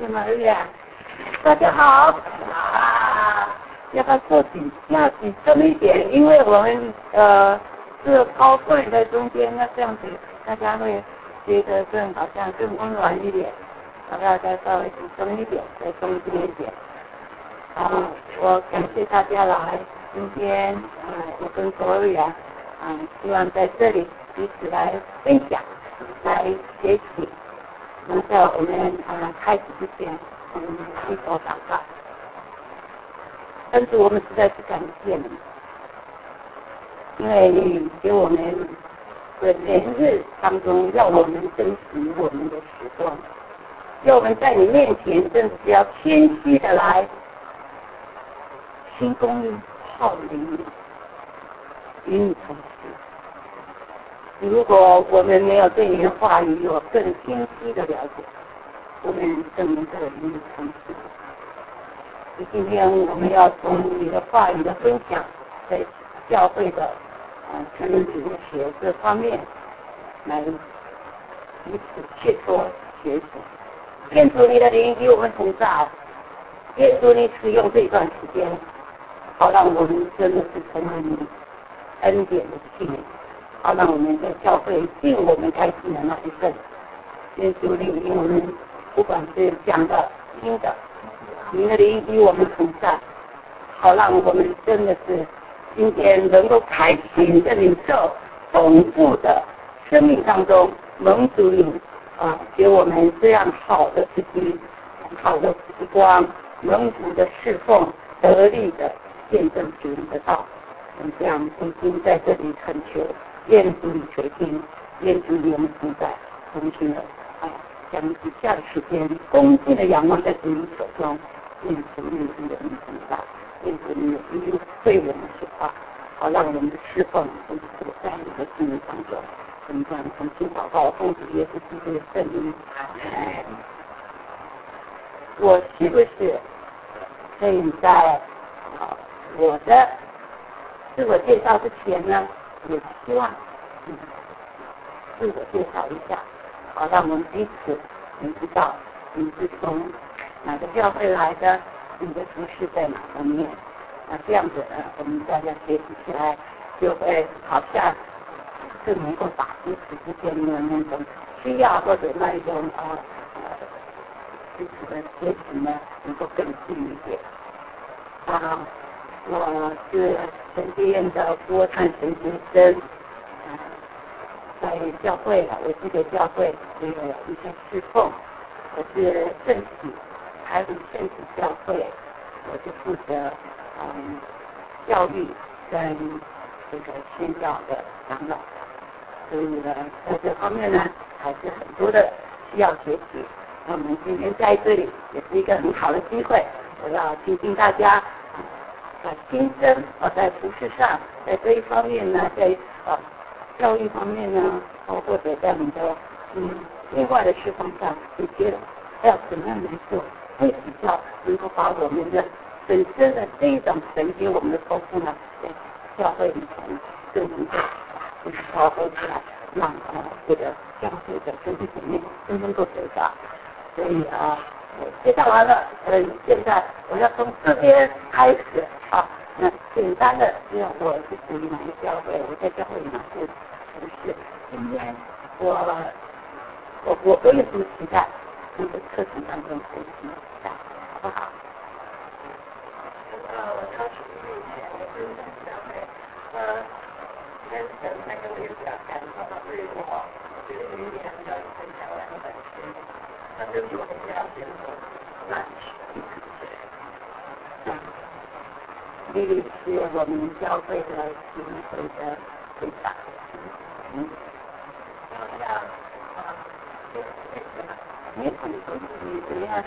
是玛利亚，大家好要不要坐紧身一点，因为我们是高贵在中间，那这样子大家会觉得好像更温暖一点，要不要再稍微紧身一点，再中间一点。我感谢大家来，今天我跟Gloria希望在这里彼此来分享，来学习。那在我们开始之前，我们一口祷告。但是我们实在是感谢你，因为你给我们的年日当中，要我们珍惜我们的时光，要我们在你面前真是要谦虚的来，心公好灵，与你同行。如果我们没有对你的话语有更清晰的了解，我们怎能够与你同行？今天我们要从你的话语的分享，在教会的成人主义学这方面来彼此切磋学习。愿主你的灵与我们同在，愿主你使用这段时间，好让我们真的是成为你恩典的器皿，好让我们在教会尽我们该尽的那一份。愿主你与我们不管是讲的听的，你的灵与我们同在，好让我们真的是今天能够开启你的领受丰富的生命当中，蒙主你给我们这样好的时机，好的时光，蒙主的侍奉，得力的见证主你的道。这样今天在这里恳求，愿主你垂听，愿主你我们同在，同行的将以下的时间恭敬的仰望在主你手中。愿主你的恩典，愿主你对我们说话，好让我们的侍奉都在你的心灵当中。我们这样重新祷告，奉主耶稣基督的圣名。我是不是可以在我的自我介绍之前呢，也希望自我介绍一下，好让我们彼此能知道你是从哪个教会来的，你的服饰在哪方面。这样子呢，我们大家学习起来就会好像更能够把彼此之间的那种需要或者那一种彼此的学习呢，能够更近一点。我是神学院的郭灿神学生，在教会我这个教会也有一些侍奉。我是圣体台湾圣体教会，我就负责教育跟这个宣教的长老，所以呢，在这方面呢，还是很多的需要学习。那我们今天在这里也是一个很好的机会，我要提醒大家，新生在服事上，在这一方面呢，在教育方面呢，或者在你的另外的事奉上，你觉得要怎么样来做，会比较能够把我们的本身的这一种神给我们的丰富呢，在教会里面更能够发挥出来，让这个教会的兄弟姐妹都能够得到。所以我介绍完了，现在我要从这边开始那简单的，因为我是属于哪个教会，我在教会里面是同事。今天我也是期待这个课程当中学习的，好不好？我超属于以前我是在教会，跟神那个我也比较感受到对我这个语言的分享两个本身，那对于我比较觉得难学。丽丽是我们教会的行会的会长。你怎么样？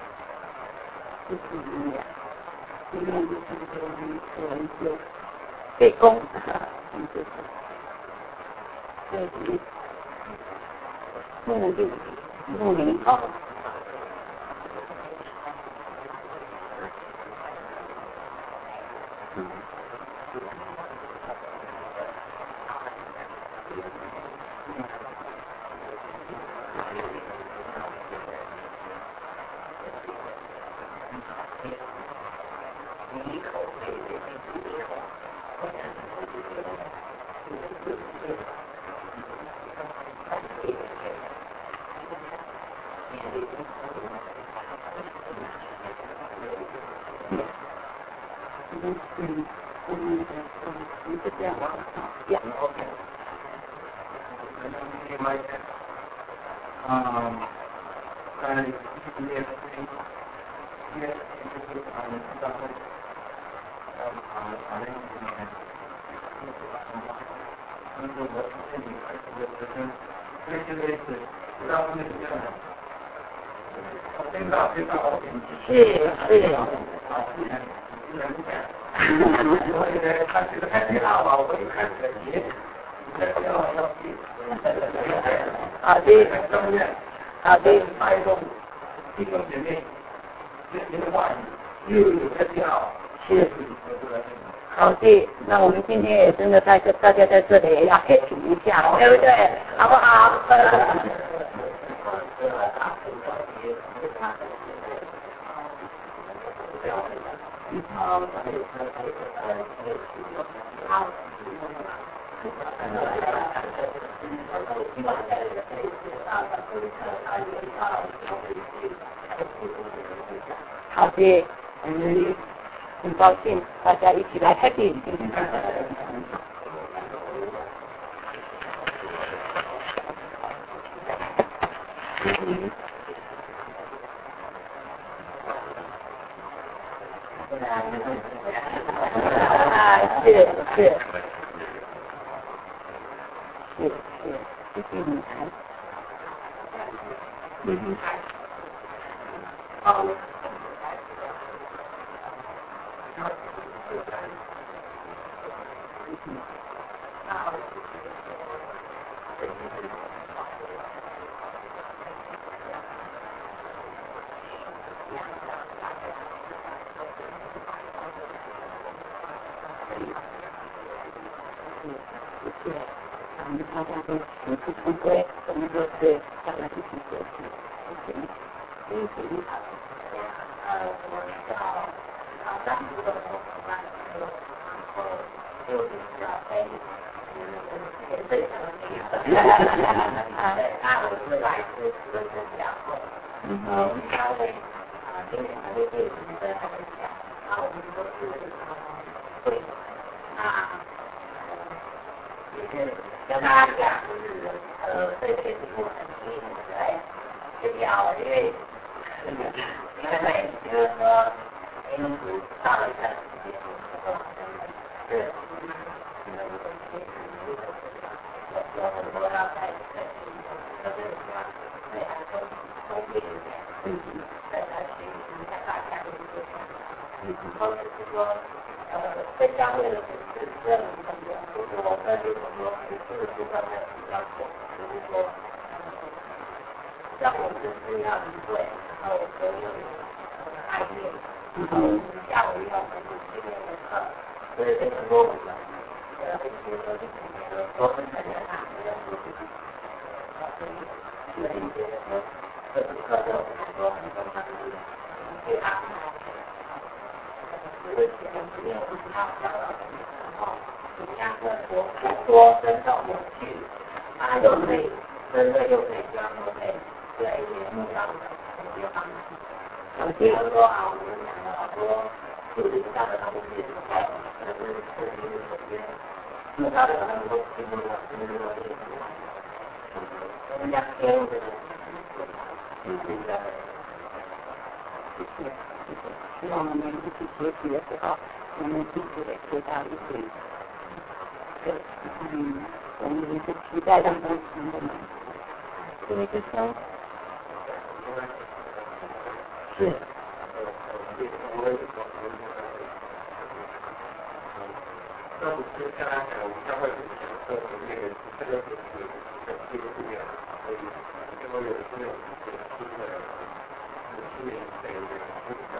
今天就是给我们做一些背功，就是木林哦。就这样养 OK。好的，好的，是。好的，那我们今天也真的大家在这里也要 happy 一下，对不对？好不好？好的，很高兴大家一起来 happy。是，谢谢你谈。大家都求出同归，我们都是大家一起学习，谢谢你，谢谢你。我要当初的伙伴，然后就是要被对的那我是来自深圳讲座，稍微今年还会对我们的来讲，那我们都是会跟大家讲，就是这些题目很低，对，就聊，因为就是说，到了一段时间，是有很多要在就是对安全方面，再来学习一下大家的一些想法，或者是说，在教会的组织这里很多，就是我们有很多这方面的要求，就是说，像我们是要理会，然后所有案例，然后下午要很多训练的课，所以这个说我们很多说是我们很难拿的东西，所以一些说这个课程很多他们去安排，有些没有很好的，然后你像这多真到有趣，它又可以真的又可以这样又可以对一些目标的一些方式，比如说我们讲了好多就是大的东西，就是首先目标的很多题目人家偏的，希望我们一起学习的时候，我们彼此也学到一些，我们也是期待当中成的嘛，因为这生是。是。 是。 那我接下来我们将会讲这个里面这个是这个里面，所以这个有是有新的新年这个比较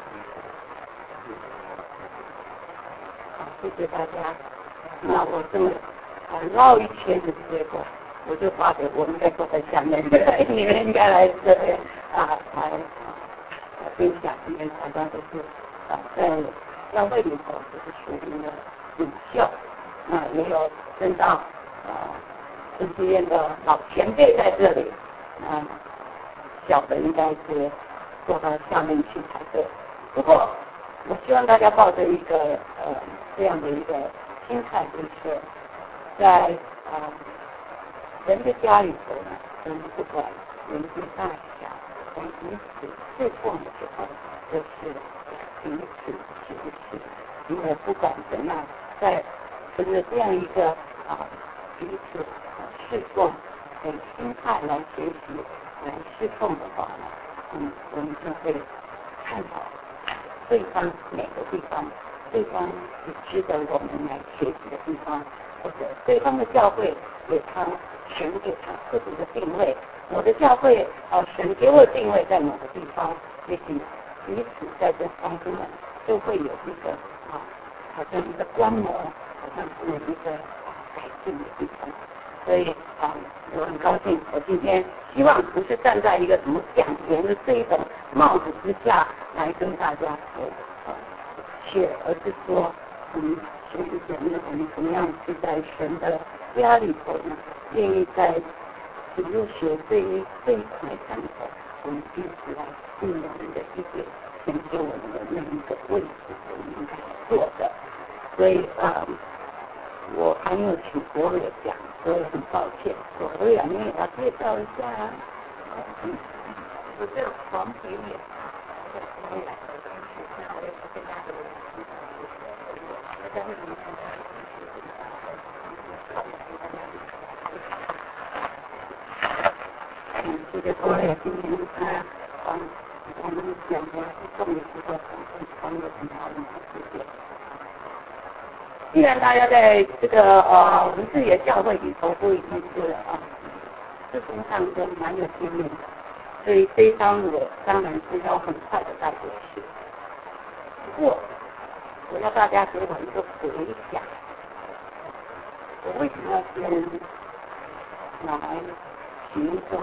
好，谢谢大家。那我这么绕一圈的结果，我就发给我应该坐在下面，你们应该来这边来分享，因为大家都是在教会里头就是属灵的领袖，也有真道神学院的老前辈在这里，小的应该是坐到下面去才对。不过我希望大家抱着一个这样的一个心态，就是在人的家里头呢，不管年纪大小，在彼此侍奉的时候，就是彼此学习。因为不管怎样，在随着这样一个彼此侍奉的心态来学习、来侍奉的话呢，我们就会看到对方每个地方，对方是值得我们来学习的地方，或者对方的教会给他神给他特别的定位，我的教会神给我定位在某个地方，也许彼此在这当中呢，就会有一个好像一个观摩，好像是有一个改进的地方。所以我很高兴，我今天希望不是站在一个什么讲员的这一种帽子之下来跟大家学，而是说学习姐妹我们怎么样是在神的家里头呢，愿意在主日学这一块上头，我们彼此来尽我们的一点，成就我们的那一个位置，我们应该做的。所以我还没有请国伟讲，所以很抱歉。国伟你也要介绍一下我这黄皮脸，我也来跟大家谢谢国伟今天我们讲的重点是说从很好的世界。既然大家在这个我们自己的教会里头都已经是事工上都蛮有经验的，所以这一章我当然是要很快的带过去。不过我要大家给我一个回想，我为什么要先来寻踪？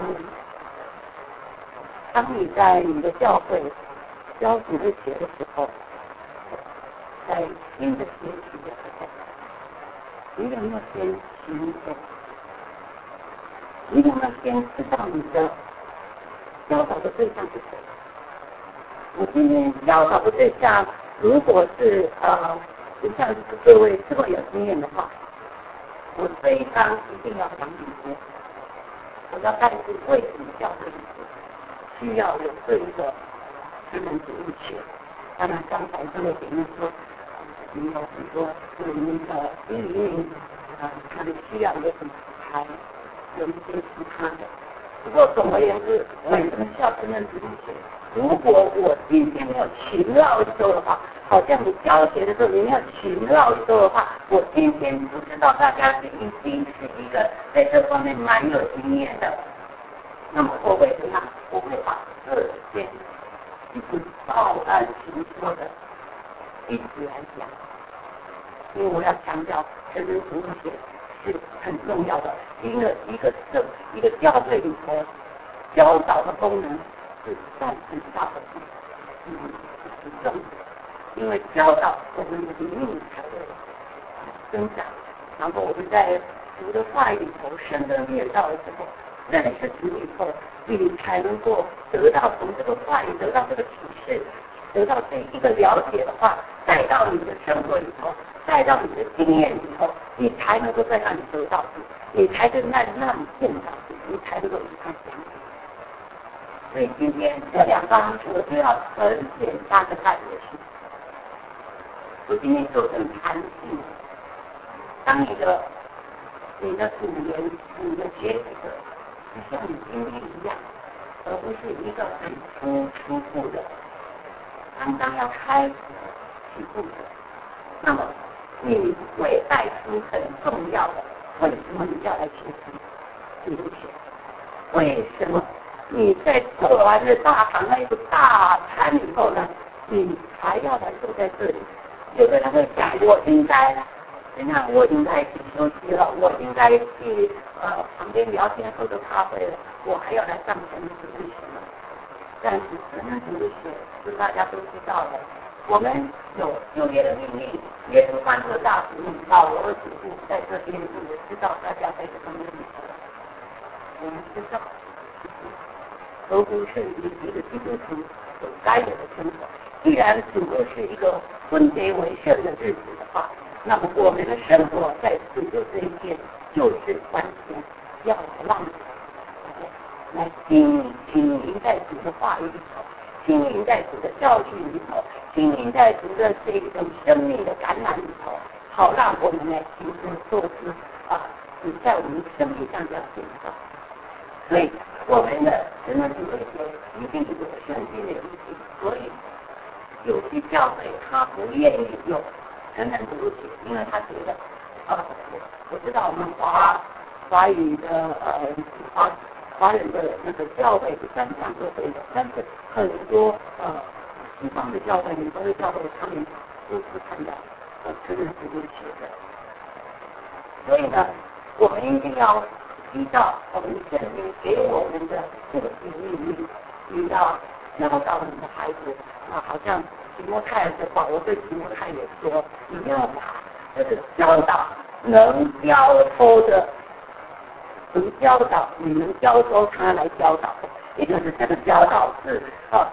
当你在你的教会教主日学的时候，在新的学习的时候，你有没有先行动？你有没有先知道你的教导的对象是谁？我今天教导的对象，如果是就像是各位这么有经验的话，我这一章一定要讲里面，我要带出为什么教会需要有这一个资本主义学。当然，刚才这位姐妹说，有很多我们的运营他们需要有什么才有一些其他的。不过总而言之，为什么需要资本主义学？如果我今天没有勤劳一周的话，好像你教学的时候你没有勤劳一周的话，我今天不知道大家是已经是一个在这方面蛮有经验的。那么我会怎样？我会把这些一直照单行说的一直来讲，因为我要强调成人服务学是很重要的，一个教会里头教导的功能是占很大的很重的，因为教导我们的灵命才会增长，然后我们在主的话语里头深耕练道的时候，认识主以后，你才能够得到从这个话语得到这个启示，得到这一个了解的话，带到你的生活里头，带到你的经验里头，你才能够在那里得到，你才能在那里见到，你才能够与他相处。所以今天这两章我就要很简单的带过去。我今天就很弹性，当你的组员、你的学习者，就像你今天一样，而不是一个很初步的，刚刚要开始起步的。那么你会带出很重要的，为什么你要来学习主日学？为什么你在做完了大堂那一个大餐以后呢，你还要来坐在这里？有的人会讲，我应该，我应该去休息了，我应该去旁边聊天喝个咖啡了，我还要来上神主日学了。但是神主日学是大家都知道的，我们有旧约的命令，耶稣关特大使命，保罗的主顾在这边，也知道大家在这方面我们知道，都不是一个基督徒所该有的生活。既然主日是一个分别为圣的日子的话，那么我们的生活在主日这一天，就是完全要让来经营在主的话语里头，经营在主的教训里头，经营在主的这种生命的感染里头，好让我们来行生做事你在我们生命上要见到。所以我们的真的主日学一定有圣经的依据，所以有些教会他不愿意有成人主日学，因为他觉得我知道我们华语的华人的那个教会是三项都会的，但是很多西方的教会、美国的教会，他们都是看到成人主日学的。所以呢，我们一定要依照我们圣经给我们的这个命令，你要教导你的孩子好像提摩太的保罗对提摩太也说，你要把这个教导能交托的。能教导，你能教授他来教导，也就是这个教导是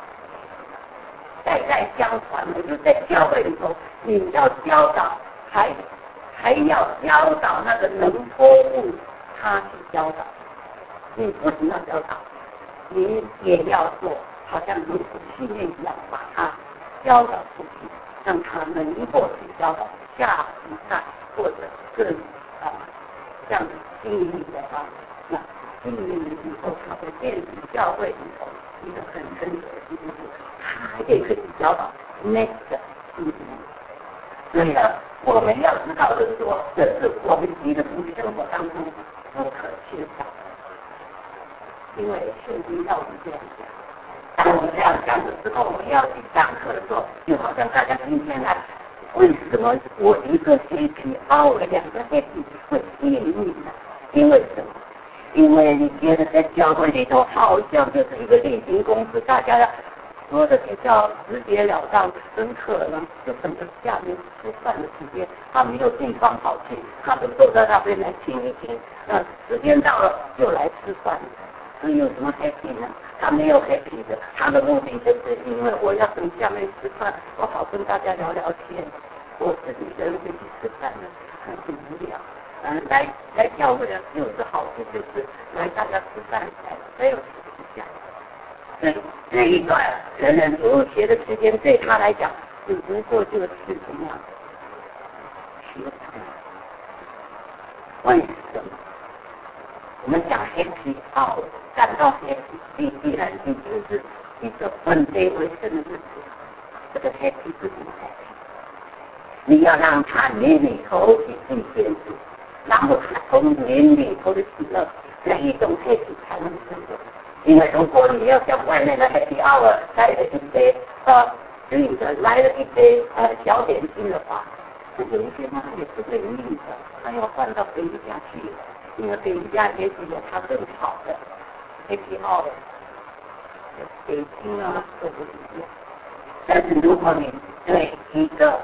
代代相传的，就在教会里头，你要教导，还要教导那个能托付他去教导。你不仅要教导，你也要做，好像如训练一样，把他教导出去，让他能够去教导下一代或者更这样的经营的方式。那经营以后，他会变成教会里头一个很深的基督徒，他也可以教导 next 经营。所以呢，我们要知道的是说，这是我们基督徒生活当中不可缺少的，因为圣经要我们这样讲。当我们这样讲的时候，我们要去上课的时候，就好像大家今天来。为什么我一个 happy hour 2个 happy 会吸引你呢？因为什么？因为你觉得在教会里头好像就是一个例行公事，大家说的比较直截了当，很可能就等着下面吃饭的时间，他没有地方好去，他们坐在那边来听一听，时间到了就来吃饭。这有什么 happy 呢？他没有 happy 的，他的目的就是因为我要等下面吃饭，我好跟大家聊聊天。我自己一个人回去吃饭呢，很无聊。来教会的就是好处就是来大家吃饭没有吃下。所以这一段成人主日学的时间对他来讲，只不过就是怎么样？学堂。为什么？我们讲 happy hour， 感到 happy， 必然就是一个分别为圣的日子。这个 happy 是什么 happy？ 你要让他灵里头去进现主，然后他从灵里头的喜乐，那一种 happy 才能生活。因为如果你要像外面的 happy hour 来了一杯来了一杯小点心的话，有一些他也是会腻的，他要换到别家去了。因为别人家也许有他更好的 happy hour， 北京都不一样。但是如果你对一个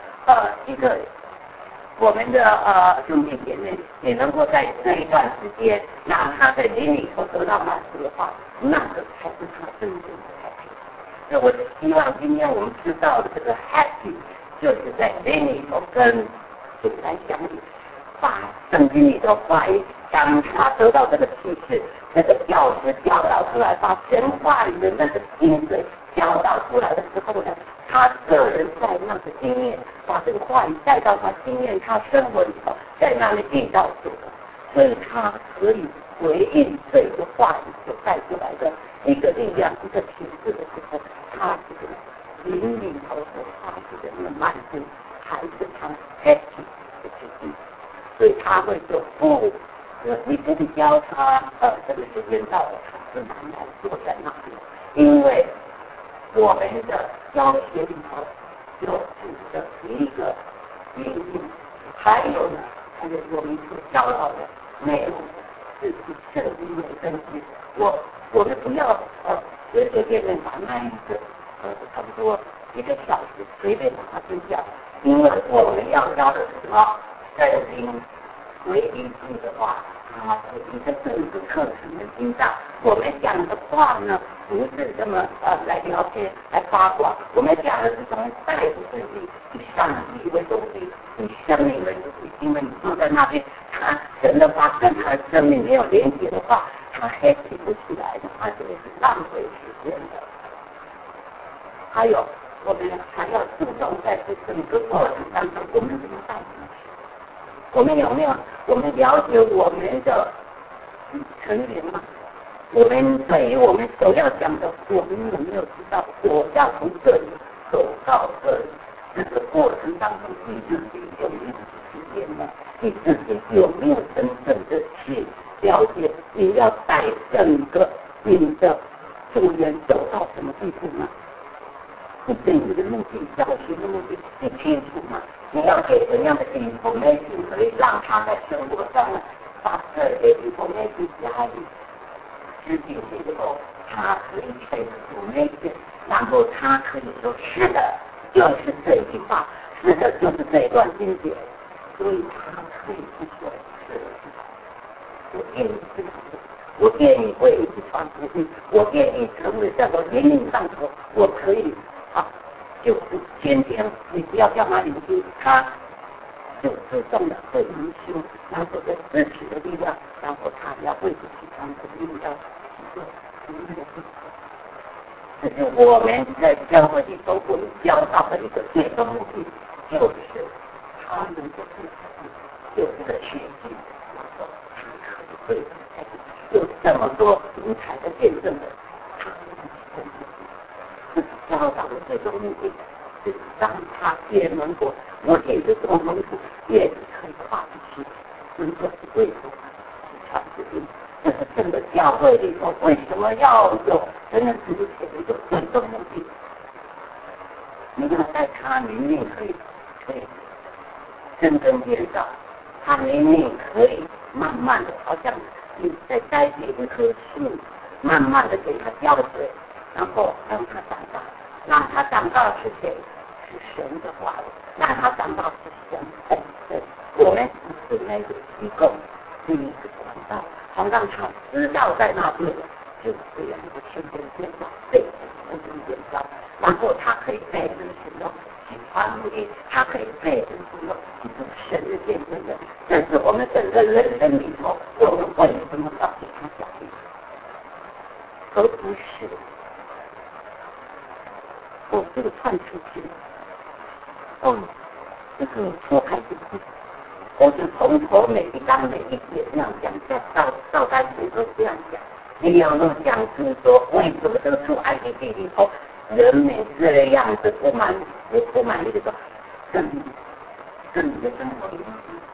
我们的兄弟姐妹，你能够在这一段时间让他在灵里头得到满足的话，那个才是他真正的 happy。所以我希望今天我们知道的这个 happy， 就是在灵里头跟主来相遇，把圣经里头话语。当他得到这个启示，那个教师教导出来，把神话里的那个精髓教导出来的时候呢，他个人在那个经验，把这个话语带到他经验、他生活里头，在那里遇到主，所以他可以回应这个话语所带出来的一个力量、一个启示的时候，他这个灵里头所发出的那个满足，还是他 happy 情，所以他会说不，你可以教他，这个时间到了，他自然来坐在那里，因为我们的教学里头有主的一个命令，还有呢，还有我们所教导的内容是以圣经为根据。我们不要随随便便把那一个差不多1个小时随便把它丢掉，因为我们要教的是什么？圣经为依据的话，它是一个整个课程的心脏。我们讲的话呢，不是这么来聊天来八卦，我们讲的是从带着自己以上帝为中心，以生命为主题，因为你坐在那边，他神的话跟他的生命没有连接的话，他黑起不起来的，他这个是浪费时间的。还有，我们还要注重在这整个过程当中，我们怎么带进去？我们有没有？我们了解我们的成员吗？我们对于我们所要讲的，我们有没有知道？我要从这里走到这里，这个过程当中，你自己有没有实践呢？你自己有没有真正的去了解？你要带整个你的组员走到什么地步呢？你对你的目的、教学的目的是清楚吗？你要给怎样的 information 可以让他在生活上呢，把这些 information 加以实践以后，他可以 take information， 然后他可以说是的，就是这句话，是的，就是这一段经节，所以他可以去说是的，我愿意这样做，我愿意为你去传福音，我愿意成为在我年龄上头，我可以。就是天天你不要叫他灵修，他就自动的会灵修，然后在支持的力量，然后他要为自己传福音，要去做福音的事。这是我们在教会里头我们教导的一个最终目的，就是他能够对自己有这个学习，然后他可以对自己有这么多精彩的见证的，他能够教导的最终目的是让他也能够，我也是这种门徒，也是可以跨出去，能够去为主去传福音。这是整个教会里头为什么要有真正值钱的一个最终目的。你要在他里面可以生根建造，他里面可以慢慢的，好像你在栽培一棵树，慢慢的给他浇水，然后让他长大。让他长大是谁？是神的话语。让他长大是神本身。我们只是那个机构，是一个管道，好让他知道在那边就是这样的生根建造，被生根建造，然后他可以被人使用，去传福音，他可以被人使用，去做神的见证的。这是我们整个人生里头，我们为什么要给他讲的，而不是。这个串出去，这个错开始不，我是从头每一章每一节这样讲，照单全收这样讲。你有没有讲是说，为什么这个出埃及地里头，人们这样子不满意的说，整个生活里面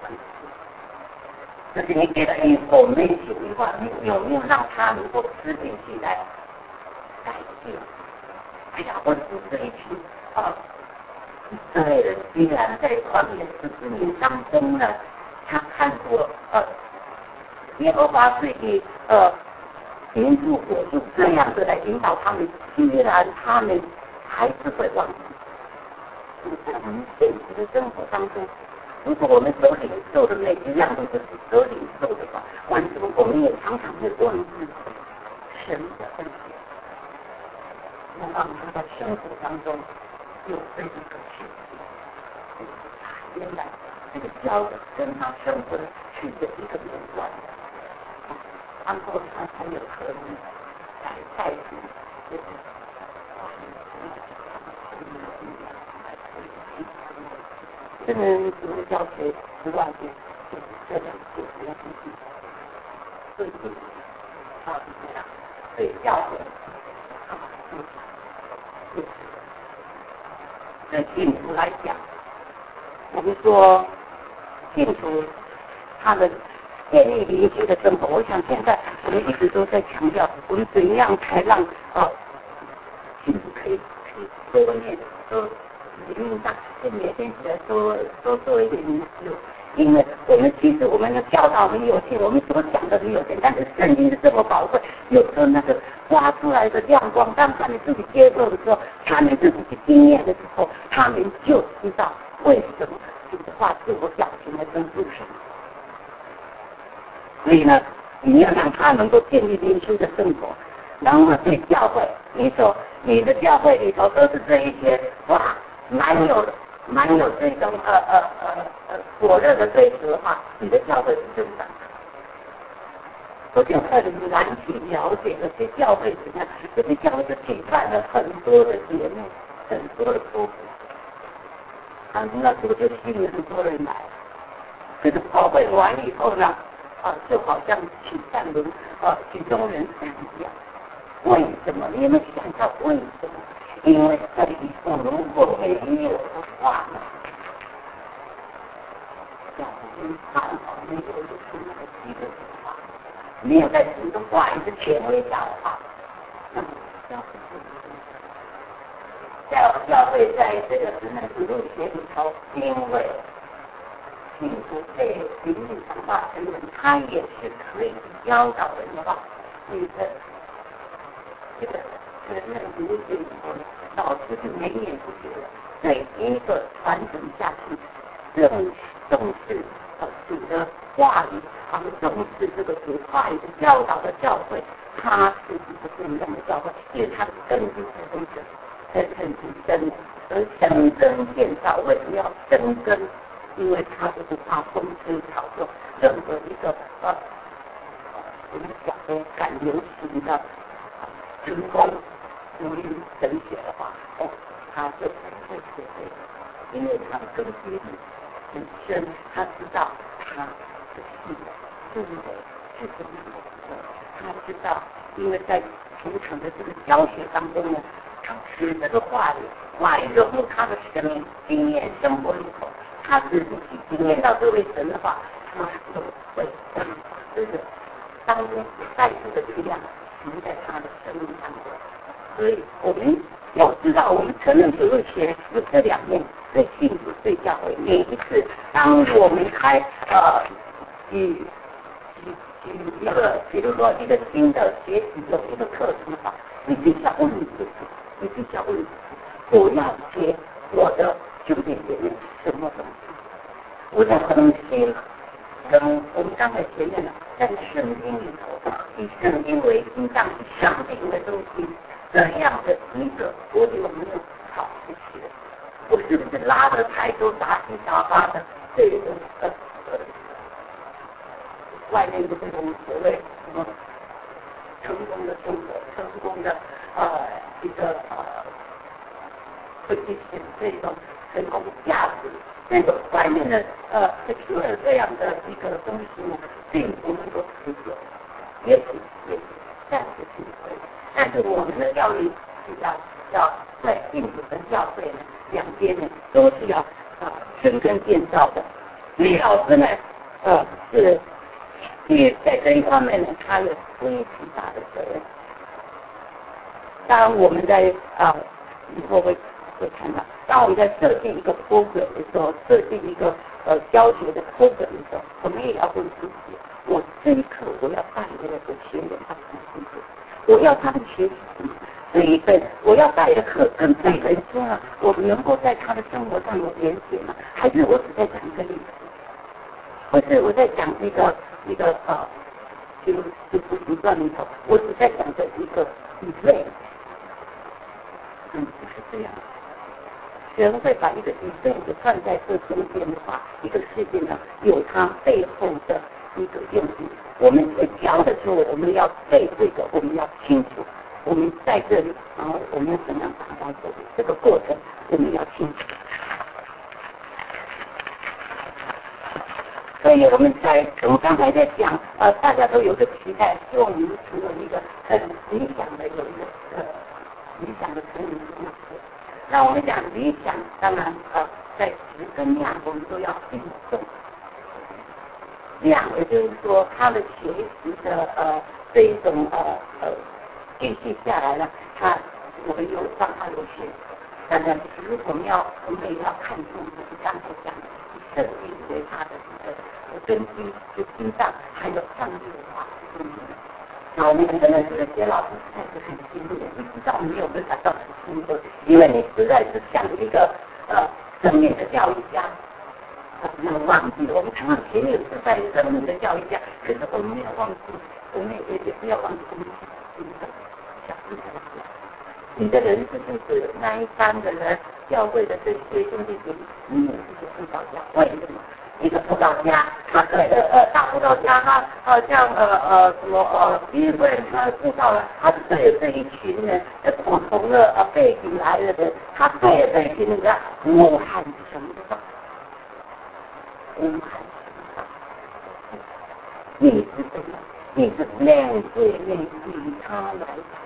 这是你给的information的话，你有没有让他能够吃进去来改变？哎呀，我是这一群以色列人，居然在旷野40年当中呢，他看过耶和华对以云柱火柱这样的来引导他们，居然他们还是会忘记。在我们现实的生活当中，如果我们所领受的每一样都是所领受的话，为什么我们也常常会忘记神的恩典？让他在生活当中有这个学习，原来这个教的跟他生活的是有一个连贯的，然后他才有可能来带出这个这门主的教学之外的，就是这两个主要目的，对自己对教会。在进一步来讲，我们说信徒他的建立灵修的生活。我想现在我们一直都在强调，我们怎样才让信徒可以多念多灵命上，就每天起来多做一点灵修。因为其实我们的教导很有限，我们所讲的很有限，但是圣经是这么宝贵，有时候那个发出来的亮光，当他们自己接受的时候，他们自己去经验的时候，他们就知道为什么主的话自我表情来跟助什么。所以呢，你要让他能够建立灵修的生活，然后对教会，你的教会里头都是这一些哇，蛮有这种火热的追求的话，你的教会是增长的。我就很难去了解这些教会怎样，这些教会就举办了很多的节目，很多的播那时候就吸引很多人来。这个报会完以后呢，就好像举办轮举中人山一样。为什么？你有没有想到为什么？因为这里如果没有的话呢，教会看好没有就出来基本的话，没有在主的话语的权威下的话，那么教会在这个职能指路学里头，因为信徒被灵命长大成人，他也是可以教导人的话，你的这个职能指路学里头，老师是没眼不觉的，这一个传承下去，更重视主的话语，重视这个主话语的教导的教会，它是一个不一样的教会，因为它的根基是很深，而生根建造。为什么要生根？因为它就是怕风吹草动，任何一个我们讲的赶流行的成功努力神学的话，他就不会学会，因为他的根基很深，他知道他的信是怎么样的，他知道，因为在平常的这个教学当中呢，他使这个话语融入他的生命经验生活里头，他自己去经验到这位神的话，他就会这个当中再次的力量行在他的生命当中。所以我们要知道，我们承认主日学有这两面，对信徒对教会。每一次当我们举一个，比如说一个新的学习有一个课程的话，你必须要问你自己，你必须要问你自己，我要学我的兄弟姐妹什么东西？我的东西跟我们刚才前面的，在圣经里头，以圣经为心脏上定的东西，这样的一个我有没有好去学？我是不是拉得太多杂七杂八的这种外面的这种所谓什么成功的生活、成功的一个会去显这种成功的价值，这个外面的出了这样的一个东西呢，并不能够持久，也许暂时性可以，但是我们的教育是要在信徒跟教会呢两边呢都是要深耕建造的。李老师呢是在这一方面呢，他有非常大的责任。当然，我们在以后会看到，当我们在设计一个 program 的时候，设计一个教学的 program 的时候，我们也要问自己：我这一课我要带这个学员他什么兴趣？我要他们学习什么？这一份我要带的课跟这本书呢，我能够在他的生活上有连结吗？还是我只在讲一个例子？或是我在讲一个就是传里头，我只在讲的一个event，不是这样。人会把一个event放在这中间的话，一个事件呢，有它背后的一个用意。我们在教的时候，我们要对这个，我们要清楚。我们在这里，然后我们要怎样达到这个过程，我们要清楚。所以我们刚才在讲，大家都有个期待，希望我们成为一个很理想的有一个理想的成人公司。那我们讲理想，当然在质跟量我们都要并重， 这样也就是说，他的学习的这一种继续下来了，我们有让他有学。当然，如果我们要看重我们刚才讲的设定为他的根基就心脏还有上力的话，我们真的是学老师才是很辛苦的，不知道你有没有感到很辛苦，因为你实在是像一个生命的教育家。不能忘记，我们常常前面是在生命的教育家，可是我们没有忘记，我们也不要忘记我们小弟的你的人生就是那一班的人，教会的这些兄弟姐妹，你也是一个辅导家，为什么？一个辅导家，大辅导家他像什么一个人他辅导了，他对这一群人不同的背景来的人，他对这一群人无憾什么的。你是什么？你是面对与他来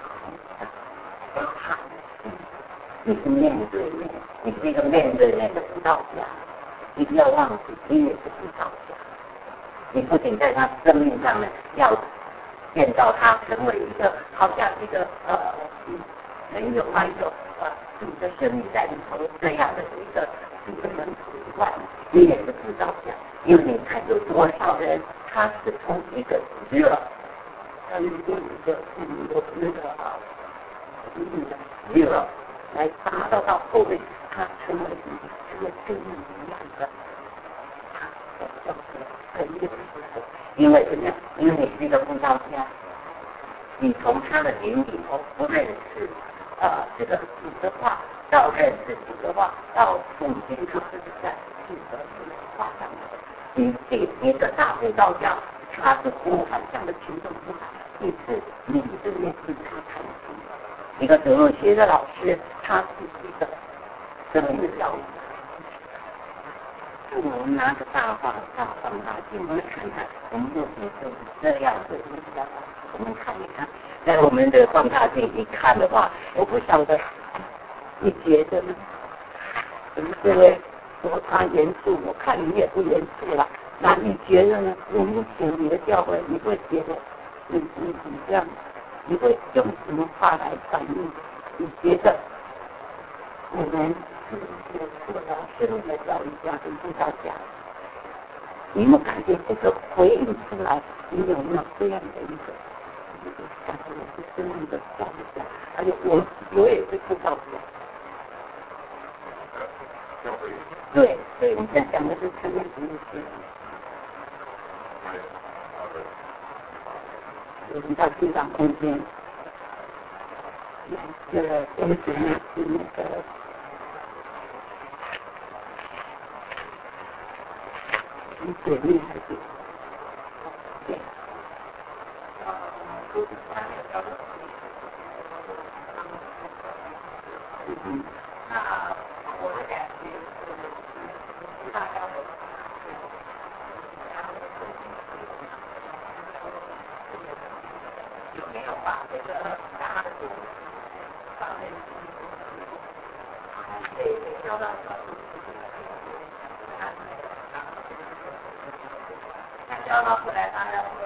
谈，你是面对面，你是一个面对面的辅导家。你不要忘记，你也是辅导家。你不仅在他生命上面要建造他成为一个好像一个很有主的生命在里头这样的一个门徒以外，你也是辅导家。因为你看有多少人，他是从一个热，热来达到后面，他成为跟你一样的，因为怎么样？因为你是一个辅导家，你从他的灵里头不认识这个主的话，到认识主的话，到奉献他是在主的话上面。你的大辅导家，他是无反向的群众辅导，你是面对面跟他谈心。一个德育学的老师，他是一个生命的教育。我们拿着大放大镜，我们看看，我们有些就是这样的一个，我们看一看，在我们的放大镜一看的话，我不晓得，你觉得呢？各位。说他严肃，我看你也不严肃了。那你觉得呢？我目前你的教会，你会觉得你这样，你会用什么话来反应？你觉得我们是不是做了生命的教育家跟辅导家？你有没有感觉这个回应出来？你有没有这样的一个感觉？我是生命的教育家，而且我也是辅导家。对，所以我们现在讲的是参加什么事？我们到进长空间，这个东西呢是那个解密还是？对。那我的感觉是，大家有没有把这个大的放在对交到交到后来，大家说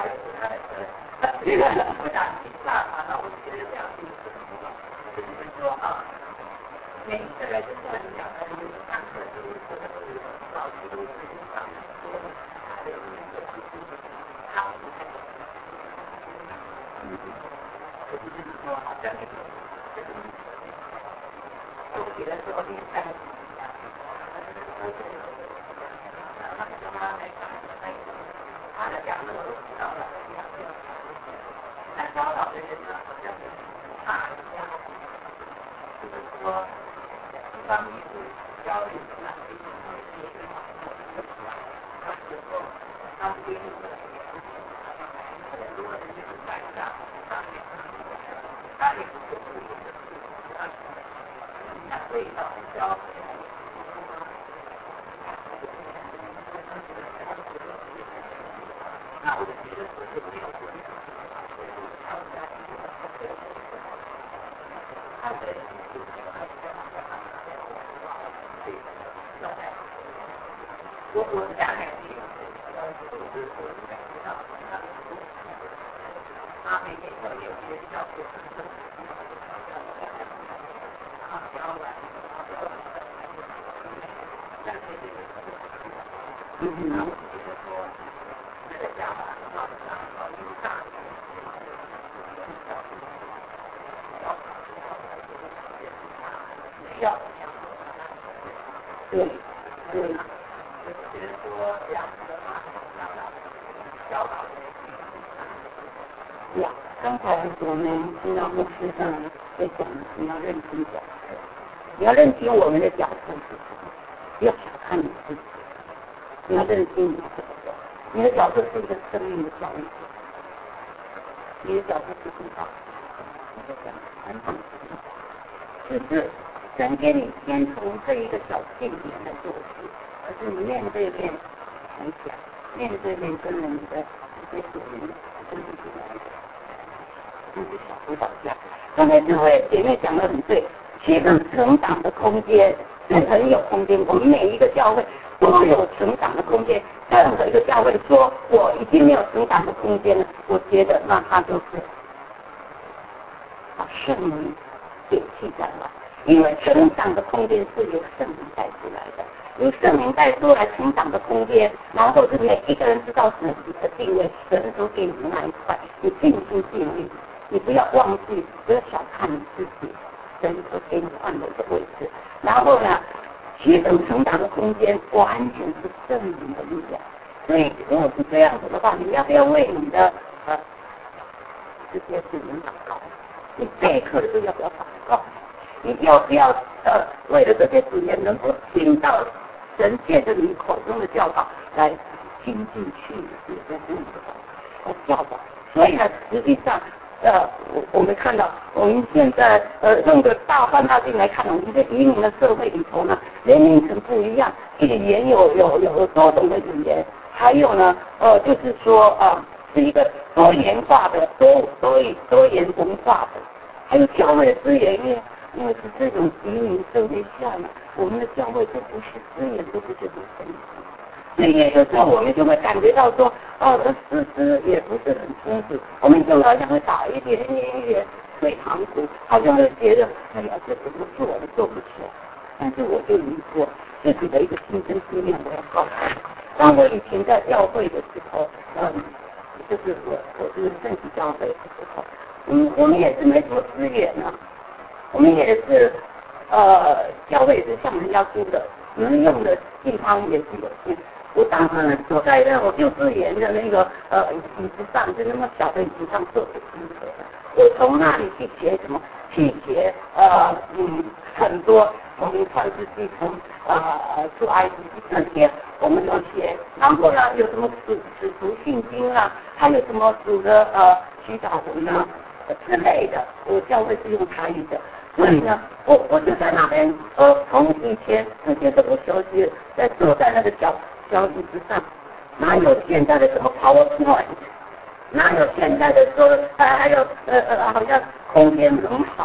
不打击大嘛，那我觉得这样子就是说每一个人就像你讲的，你上课就是老师都是上说他的他就是说好像那个都给的时候你在他的讲的都知道了，那教导的人呢，好像是差一样，就是说，一方面是教育的那一种东西，那时候他们就是很多人就是在上面，他也不是那所以老师教。那我觉得是没有问题。他的我讲两句， 面也会有些教学生教完，然后就是说这个教法的话，大需要对，就是说这样子的话，教导呀，刚才我们听到牧师上在讲，你要认清角色，你要认清我们的角色是什么，不要小看你自己，你要认清你的角色，你的角色是一个生命的教育者，你的角色是督导，你的角色很重要，只是神给你先从这一个小线点来做事，而是你面对面分享，面对面跟人的这些属灵跟你来的。就是小辅导家，刚才这位姐妹讲得很对，其实成长的空间是很有空间，我们每一个教会都有成长的空间。任何一个教会说我已经没有成长的空间了，我觉得那他就是把圣灵摒弃在外，因为成长的空间是由圣灵带出来的。由圣灵带出来成长的空间，然后是每一个人知道自己的定位，神都给你那一块，你尽心尽力。你不要忘记，不要小看你自己，神都给你换了一个位置。然后呢，其实成长的空间完全是圣灵的力量。所以如果是这样子的话，你要不要为你的这些主人祷告？你备课的时候要不要祷告？你要不要为了这些主人能够听到神借着你口中的教导来听进去你的真理的教导？所以呢，实际上。我们看到我们现在用个大放大镜来看，我们在移民的社会里头呢，年龄层不一样，语言有多种的语言，还有呢就是说是一个多元化的多元文化的，还有教会的资源，因为是这种移民社会下呢，我们的教会都不是资源都不是很丰富。所以有时候我们就会感觉到说，师资也不是很充足，我们就好像会打一点退堂鼓，好像会觉得，哎呀，这怎么做我都做不起来。但是我就我自己的一个亲身经验，我要告诉你，当我以前在教会的时候，就是我是圣体教会的时候，我们也是没什么资源啊，我们也是教会也是向人家租的，能用的地方也是有限。我当时坐在那种幼稚园的那个椅子上，就那么小的椅子上做的功课。我从那里去学什么？去学很多我们创世纪从出埃及这些我们都学。然后呢，有什么使徒信经啊，还有什么主的祈祷文啊之类的，我教会是用台语的。所以呢，我就在那边从以前这些都不熟悉，在坐在那个小椅子上，哪有现在的什么 PowerPoint， 哪有现在的说还有好像空间很好，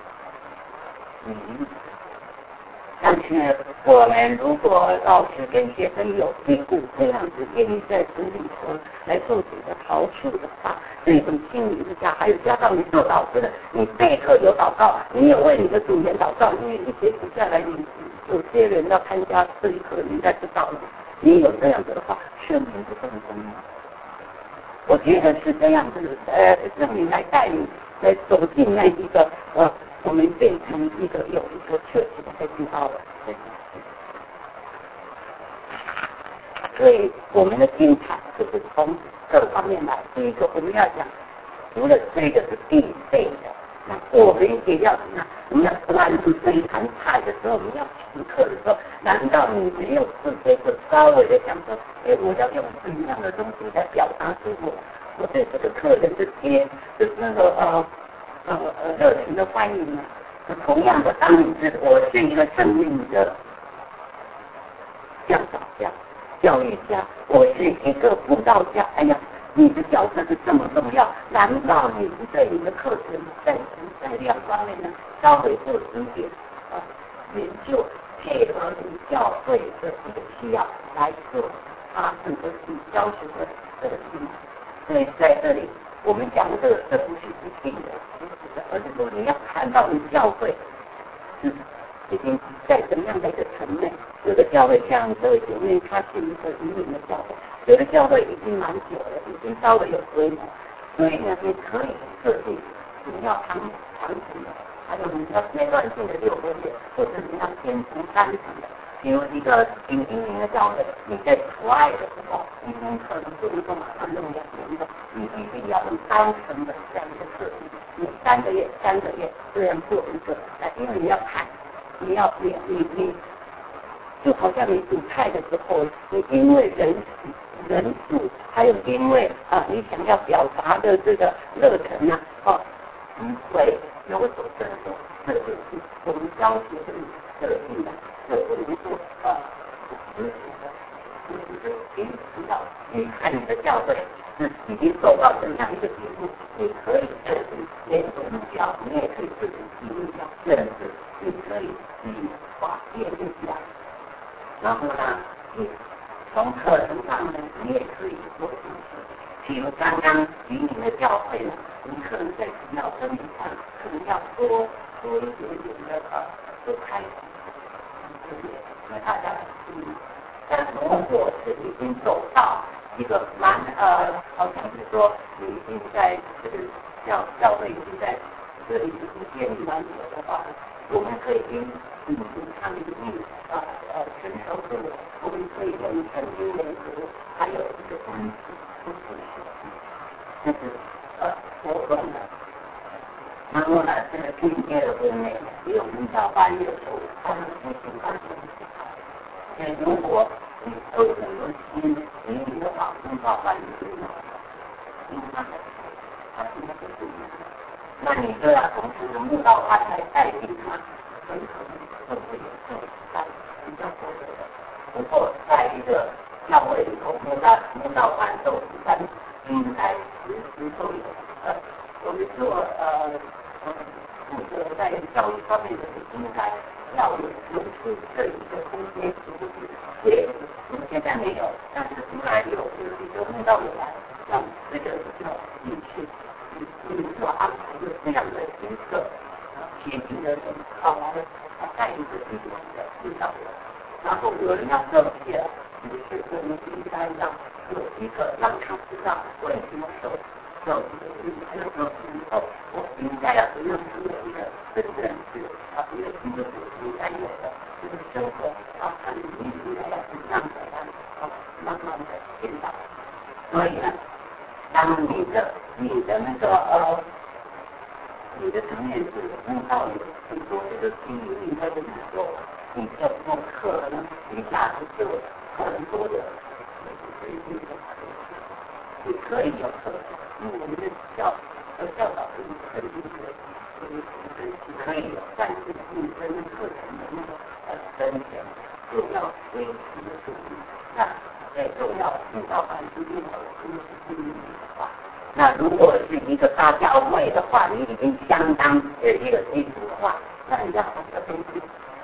但是我们如果老师跟学生有一股这样子愿意在主里头来受主的好处的话，这种心理之下，还有加上你做老师的，你备课有祷告，你有为你的组员祷告，因为一学期下来，你有些人要参加这一课，你应该知道了。你有这样子的话，圣灵是更重要。我觉得是这样子，圣灵来带你来走进那一个我们变成一个有一个彻底的知道了。所以我们的精彩就是从各方面来。第一个我们要讲，除了这个是必备的，那我们也要怎么样？我们要灌输这一盘菜的时候，我们要请客的时候，难道你没有自卑，就稍微的想说，我要用什么样的东西来表达出我对这个客人的那个热情的欢迎呢？同样的，当我是一个圣灵的教导家、教育家，我是一个布道家。哎呀，你的角色是这么重要，难道你不对你的课程在量方面呢稍微做一点研究，配合你教会的一个需要来做整个教学的设计？所以在这里我们讲的这不是一定的，而是说你要看到你教会是已经在怎么样的一个层面。有的教会像这位姐妹，她是一个移民的教会，有的教会已经蛮久了，已经稍微有规模，所以呢，你可以设定你要长程的，还有你要阶段性的6个月，或者你要先从3层的。比如一个新移民的教会，你在try的时候，你可能不能够马上用2年的，你一定要用3层的这样一个设定，你3个月这样做一个，因为你要看，你就好像你煮菜的时候，你因为人数，还有因为你想要表达的这个热忱啊，你会有所增重，这就是我们教学的设定的。这不能说执行的，你就因此要你看你的教会是已经走到怎样一个地步，你可以设定年度目标，你也可以设定季目标，甚至你可以计划月目标。然后呢，你从可能上呢，你也可以做进去。譬如刚刚移民的教会呢，你可能在主要生理上可能要多一点点的多开。因为大家但如果是已经走到一个好像是说你已经在这个教会已经在这里已经建立蛮久的话，我们可以因他们的成熟度，我们可以用圣经联合，还有一个这是活动的。然后呢，这个今天的婚内也有辅导班有他们进行班如果你都很有心移民的话，辅导班有他是那个不一样。那你就要从这个辅导班来代替他，很可能会有这种比较多的。不过在一个教会里头，辅导班都应该时时都有。我们做在教育方面的应该要有这一个空间，也现在没有，但是突然有碰到有来，让这个要进去，你就安排有这样的一个贴近的人来带领着这种的辅导人，然后有人要设计了，就是我们应该让有一个让他知道为什么还有我应该要怎么样成为一个真正是一个基督徒应该有的这个生活他的应该要怎么样的慢慢的见到。所以呢，当你的那个你的层面是悟到有很多这个吸引你的人时候，你就不可能一下子就很多的你可以有课程，因为我们的教导是很理解，可以有，但是你的课程的那个增减就要维持的注意。那最重要辅导班是另外的话，那如果是一个大教会的话，你已经相当是一个基础化，那你要从这边去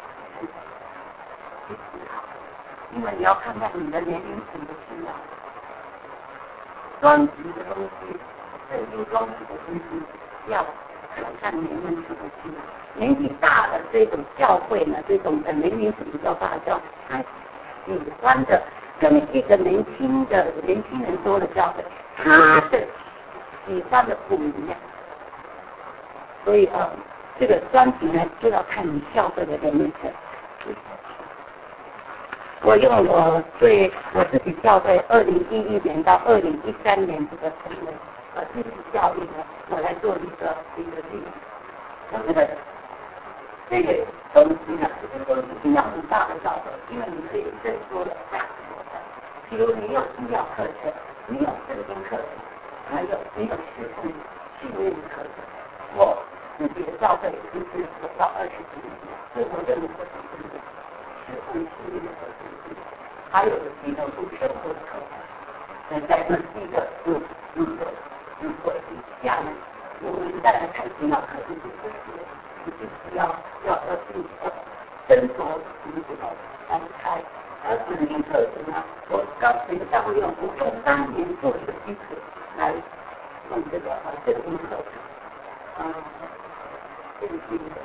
思考，因为你要看看你的年龄层的需要。专辑的东西，圣经专辑的东西，要看年龄层的需要。年纪大的这种教会呢，这种的年龄层比较大的教会，他喜欢的跟一个年轻人多的教会，他的喜欢的不一样。所以这个专辑呢，就要看你教会的年龄层。我用我自己教会2011年到2013年这个成为继续教育呢，我来做一个例子。我觉得这个东西呢，就是说一定要很大的教会，因为你可以更多的价值。比如你有医疗课程，你有圣经课程，还有你有学生训练课程。我自己的教会已经是走到20几年了，所以我认为这是训练的课程。还有基督徒生活的课程，在这是一个如果下面我们再来看基督课程就是要斟酌自己的安排，而圣经课程呢，我告诉你教会用3年做一个基础来用这个正经课程，正经的，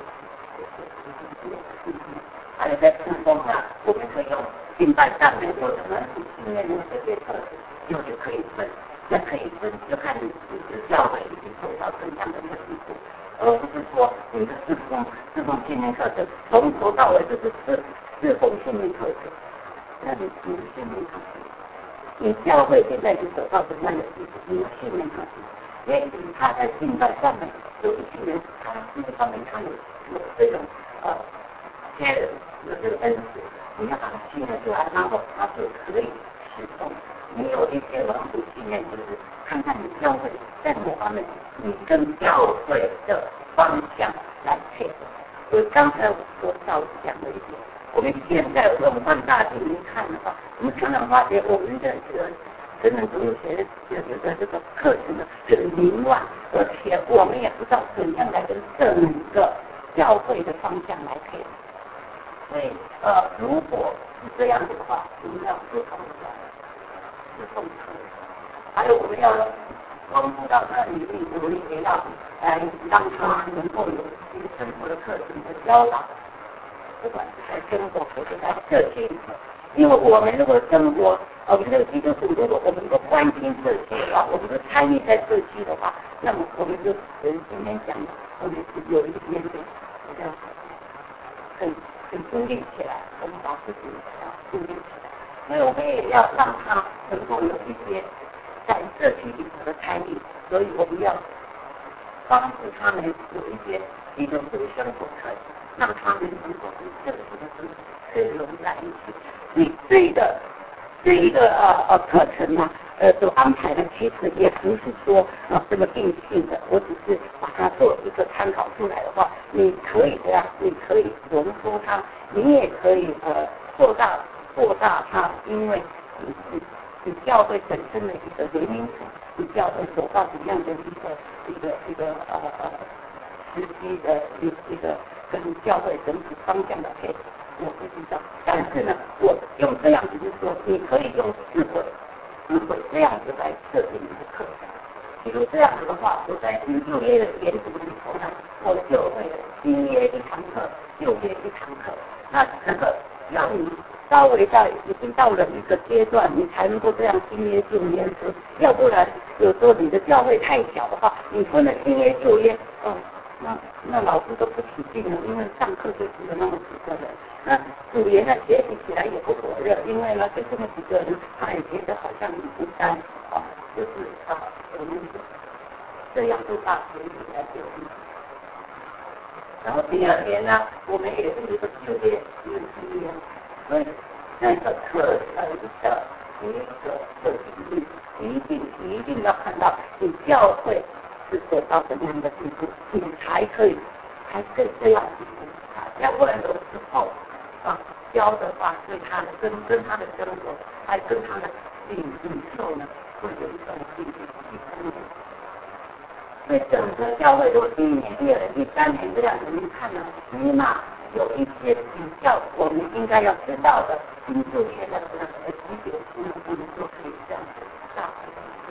还有在普通上，我们可以用礼拜上面或者呢训练的这些课程，有就可以分，那可以分，就看你教会已经走到怎样的一个地步，而不是说你的侍奉训练课程从头到尾就是侍奉训练课程，那你训练课程。你教会现在已经走到怎样的地步？你的训练课程，因为他在敬拜上面有一些人，他这个方面他有这种有这个恩赐，你要把他训练出来，然后他就可以侍奉。你有一些文化训练，就是看看你教会在某方面，你跟教会的方向来配合。我刚才我少讲了一点。我们现在用放大镜来看的话，我们常常发觉我们的这个真正中学的这个课程呢很凌乱，而且我们也不知道怎样来跟整个教会的方向来配合。所以如果是这样的话，我们要思考一下侍奉课，还有我们要丰富到那里面，我们也要让他能够有一个生活的课程的教导。不管是在生活或者在社区里头，因为我们如果生活，我们这个基督徒如果我们都关心社区的话，我们都参与在社区的话，那么我们就今天讲的，我们有一点点比较很独立起来，我们把自己独立起来，所以我们也要让他能够有一些在社区里头的参与，所以我们要帮助他们有一些基督徒生活课程。让他们能够跟政府的生活可以融在一起。你这一个课程呢，所安排的其实也不是说这么定性的，我只是把它做一个参考出来的话，你可以这样，你可以浓缩它，你也可以扩大它，因为你教会本身的一个原因，你教会走到怎样的一个实际的一个。跟教会整体方向的配合，我不知道。但是呢，我用这样子就是说，你可以用智慧这样子来设定你的课程。比如这样子的话，我在新旧约的研读里头呢，我就会新约一堂课，旧约一堂课。那这个让你稍微已经到了一个阶段，你才能够这样新约旧约分。要不然有时候你的教会太小的话，你分了新约旧约，那老师都不起劲了，因为上课就只有那么几个人，那组员呢学习起来也不火热，因为呢就这么几个人，他也觉得好像很孤单就是我们这样就把学习来救命。然后第二年呢，我们也是一个就业一个经验，所以那个课程的一个设计一定要看到你教会。是走到怎样的地步，你才可以这样子要不然有时候教的话，对他的跟他的生活，还跟他的领受呢，会有一种地方。所以整个教会如果第一年、第二年、第三年这样子，你看呢，起码有一些比较我们应该要知道的新旧约的基本性，我们就可以这样子大概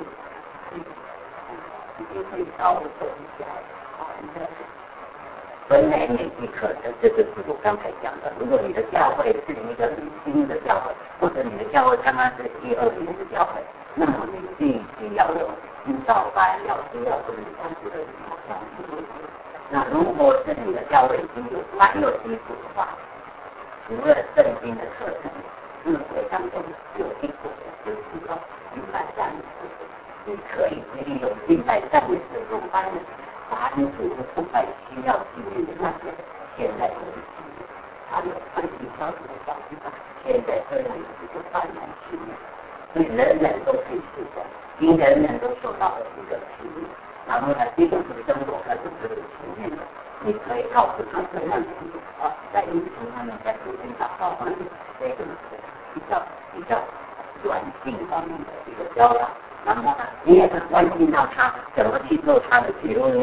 就可以稍微做一下你的分类年纪课程，这就是我刚才讲的。如果你的教会是一个很新的教会，或者你的教会刚刚是1、2年的教会，那么你必须要有辅导班，要跟你关系的那如果是你的教会已经蛮有基础的话，除了圣经的课程，会当中有一股就是说礼拜赞美课程。你可以利用礼拜赞美侍奉班的把你主的崇拜需要训练的那些，现在都是他有团体小组的小组班，现在这样一个班来训练，所以人人都可以侍奉，你人人都受到了一个训练，然后呢，基督徒生活还是这个训练的，你可以告诉他怎样在民生方面，在主心祷告方面，这个比较软性方面的一个教导。然后呢，你也很关心到他怎么去做他的，比如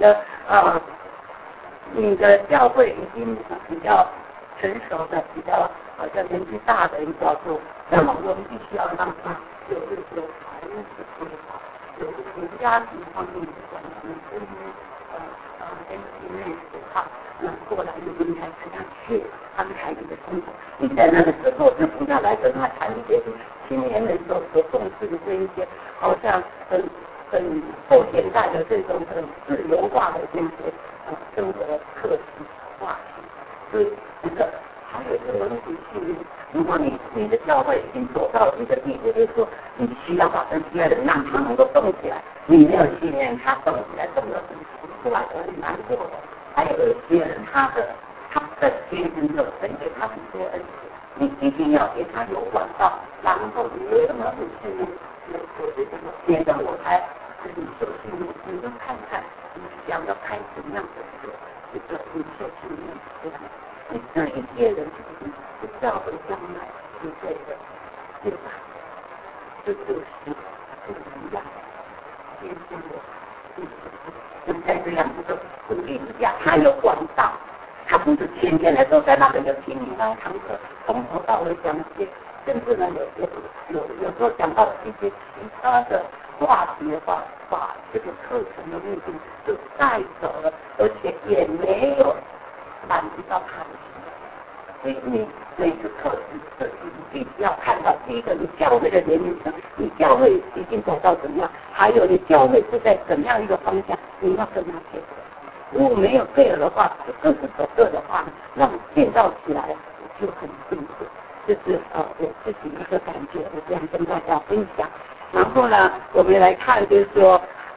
你的教会已经比较成熟的，比较好像年纪大的一个做，那么我们必须要让他有这个认识规划， 有家庭方面的关系，跟跟亲妹的话，过来我们才跟他去安排你的生活。你在那个时候就不要来跟他谈一些青年人所重视的这一些，好像很后现代的这种很自由化的这些生活课题话题。所以还有一个问题是，如果你的教会已经走到一个地步，就是说你需要把这些人让他能够动起来，你没有训练他动起来，动得很出来而很难过的。还有一些人，他的学生就能给他很多恩赐，你一定要给他有管道，然后你有什么很训练，我这个别的我才领袖训练，你就看看你想要开什么样的这个领袖训练这样。你这一些人是教会将来是这个，对吧？这就是不一样，先生的，在这样的鼓励之下，他有管道，他不是天天的都在那边就听你那堂课，从头到尾讲一些，甚至呢有时候讲到一些其他的话题的话，把这个课程的目的就带走了，而且也没有满足到他的心。所以你每个课程设计，你必须要看到第一个，你教会的年龄层，你教会已经走到怎么样，还有你教会是在怎么样一个方向，你要跟他配合。如果没有配合的话，各自走各的话，让建造起来就很辛苦。这是我自己一个感觉，我这样跟大家分享。然后呢，我们来看就是说，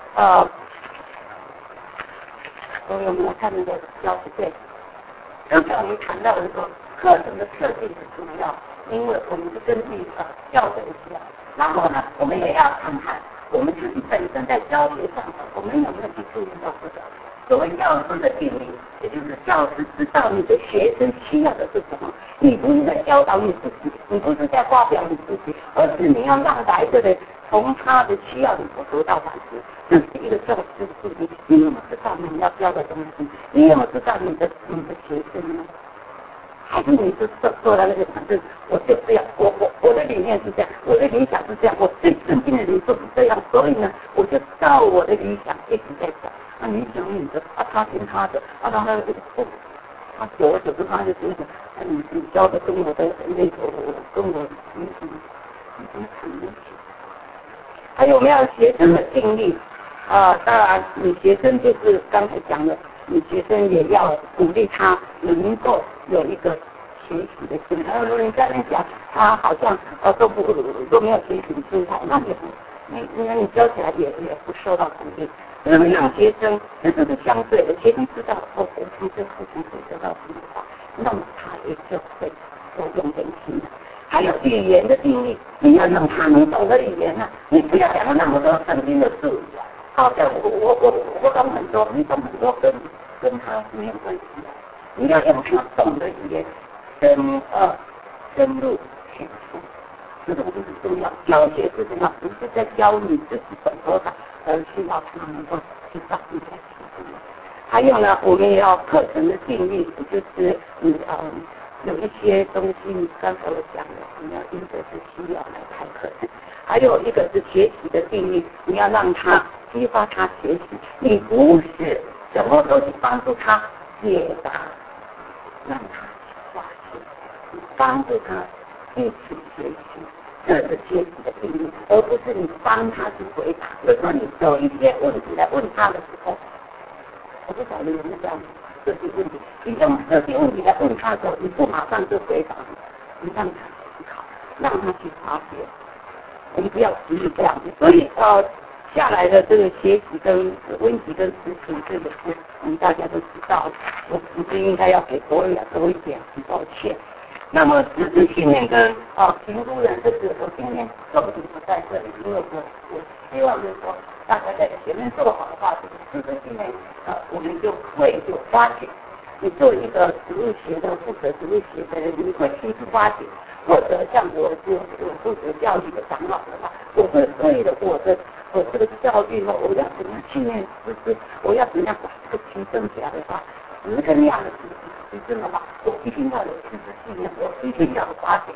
我们来看那个标识对。刚才我们谈到的说，课程的设计很重要，因为我们是根据教会的需要。然后呢，我们也要看看我们自己本身在教学上，我们有没有去注意到这个。所谓教师的定义，也就是教师知道你的学生需要的是什么。你不是在教导你自己，你不是在发表你自己，而是你要让来的人从他的需要里头得到满足。这是一个教师的定义。你有没有知道你要教的东西？你有没有知道你的学生呢？还是你是做到那个反正我就这样，我的理念是这样，我的理想是这样，我最尊敬的领袖是这样，所以呢，我就照我的理想一直在讲。那你讲你的，他听他的，他久而久之他就觉得，你教的跟我的那个跟我还有没有学生的定力？当然，你学生就是刚才讲的，你学生也要鼓励他能够有一个学习的心。然后如果你在那讲，他好像都没有学习的心态，那你教起来也不受到鼓励。那么让学生，这是相对的，学生知道我从这课程会得到什么话，那么他也就会多用点心。还有语言的定义，你要让他能懂得语言啊，你不要讲那么多圣经的术语，好像我懂很多，你懂很多跟他没有关系。你要用他懂的语言，深入浅出，这种就是重要。教学是重要，不是在教你自己本多少，而是要他能够知道你在说什么。还有呢，我们也要课程的定义，就是有一些东西，你刚才我讲的，你要因着是需要来开课程。还有一个是学习的定义，你要让他激发他学习，你不是什么都去帮助他解答，让他去发现，你帮助他一起学习，这是学习的定义，而不是你帮他去回答。有时候你有一些问题来问他的时候，我不晓得有没有这样设计问题，你用设计问题来问他的时候，你不马上就回答，你让他思考，让他去发掘，我们不要只是这样子。所以下来的这个学习跟问题跟实情，这个是我们大家都知道，我其实应该要给国人多一点，很抱歉。那么知识训练跟评估人这个，我今天重点不在这里，因为我希望就是说大家在前面做好的话，这个知识训练我们就会有发掘。你作为一个植物学的负责植物学的人，你会去发掘，或者像我负责教育的长老的话，我会为了我这个教育呢，我要怎么训练知识，我要怎么样把这个提升起来的话，值跟量的提升的话，我一定要有知识训练，我一定要有发掘。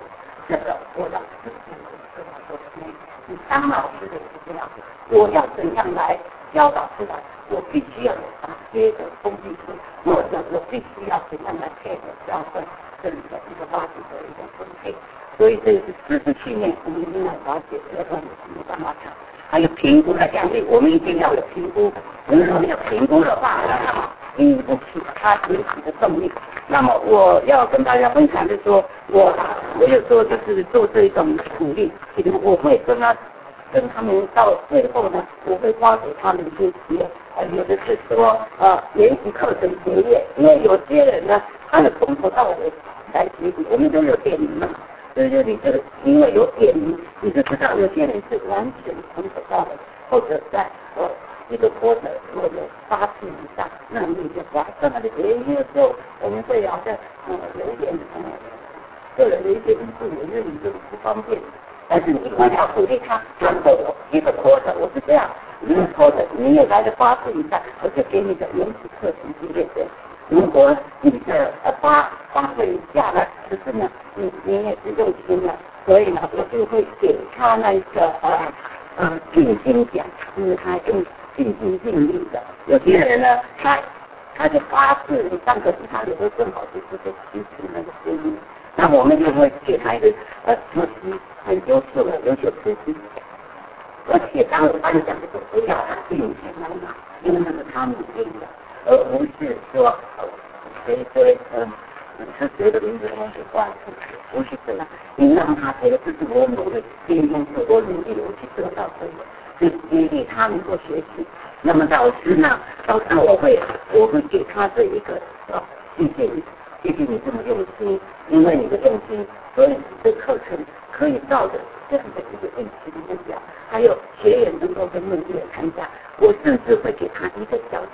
那个我要自己跟他说，你当老师的是这样子，我要怎样来教导出来？我必须要有哪些的工具书，我必须要怎样来配合教授这里的一个话题的一个分配。所以这个是知识训练，我们一定要了解，要不然没办法讲。还有评估的奖励，我们一定要有评估。如果没有评估的话，那么经不起他学习的动力。那么我要跟大家分享就是说，我有时候就是做这种鼓励，我会跟他们到最后呢，我会发给他们一些有的是说研习课程结业，因为有些人呢，他是从头到尾来学习，我们都有点名嘛。所以就你这个，因为有点名，你就知道有些人是完全从头到尾，或者在一个波的或者8次以上，那你就把这么的结业之后，我们会好像有一点个人的一些因素，我觉得你就不方便。但是你要鼓励他，然后一个拖着，我是这样，一个拖着，你也来了8次以上，我就给你的原始课程经验这样。如果你的8个以下呢，可是呢，你也是用心了，所以呢，我就会给他那个尽心奖，就是他用尽心尽力的。有些人呢，他就8次以上，可是他有的正好就是7次那个声音。那我们就会给他一个很优秀的优秀知识，而且当我颁奖的时候，我要他尽全来拿，因为那是他努力的，而不是说谁是谁的名字我去挂出，不是这样。你让他觉得这是我努力，你用自我努力我去得到这个，去激励他能够学习。那么老师呢，我会给他这一个谢谢你这么用心，因为你的用心，所以你的课程可以照着这样的一个运气里面讲，还有学员能够跟努力的参加，我甚至会给他一个小奖，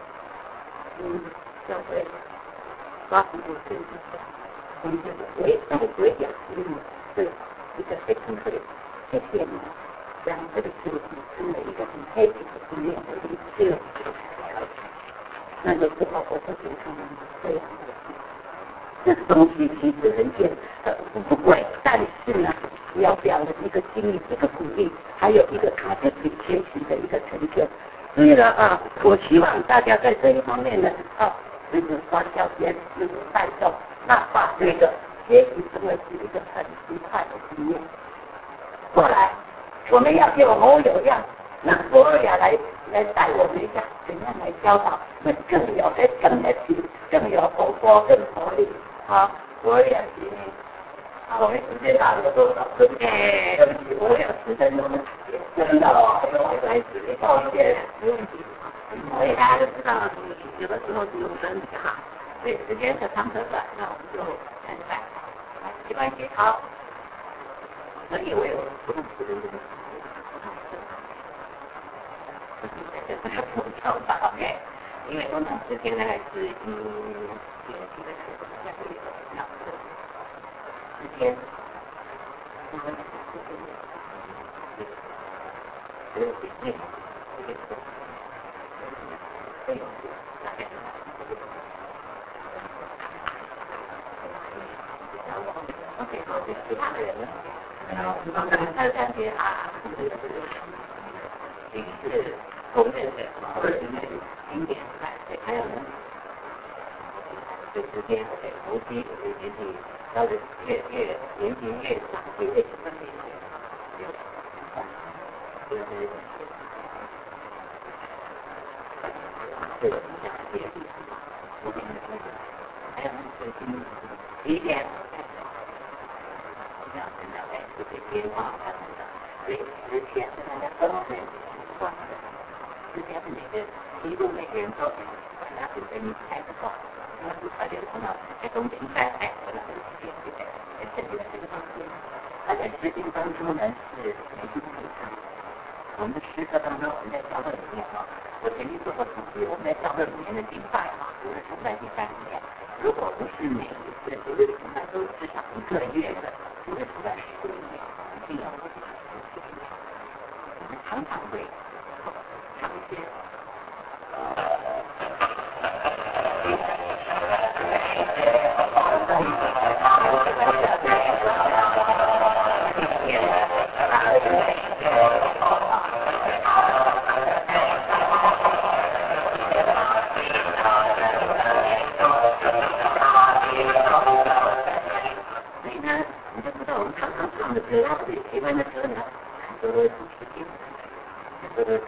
教会85岁以上，我们这个微表是一个非常会谢谢你，让这个主题成为一个很开心的经验的一个那个时候我会给他们这样的。这个东西其实很简单，不贵，但是呢，要表的一个经历、一个鼓励，还有一个他自己学习的一个成就。所以呢我希望大家在这一方面呢就是发教学，就是带动，那把这个学习成为是一个很愉快的经验。过来，我们要给我有样，那博尔雅来带我们一下，怎样来教导，会更有更有活泼、更活力。好，我也是。我们时间到了多少？对不起，我有10分钟的时间，真的哦，我来自己抱歉，没问题。所以大家都知道，有的时候是用身体哈，所以时间可长可短，那我们就看一看。没关系，好。所以我有不同时间这个。不跳吧 ，OK。因为我们之前大概是1学期的时候，那会有2次时间，我们这个比例，这个会有大概OK， 好，对其他的人呢，然后还有感觉这个是公认的，或者是经典对，还有呢，这之间夫妻年纪到了越年纪越长，会越喜欢这些，就是这个影响别人，还有就是理解，这样真的这些变化，对之前的大家都是惯的，之前的每个人都那是跟你才不够，而且碰到在中间我那个时间对不对？在这个方面，而且实际当中呢是没什么影响。我们10课当中，我们在教会里面我曾经做过统计，我们在教会里面的竞赛我们从在第3年，如果不是每一次这个竞赛都至少1个月的，除了出在10个里面，一定要我们常常会上一些。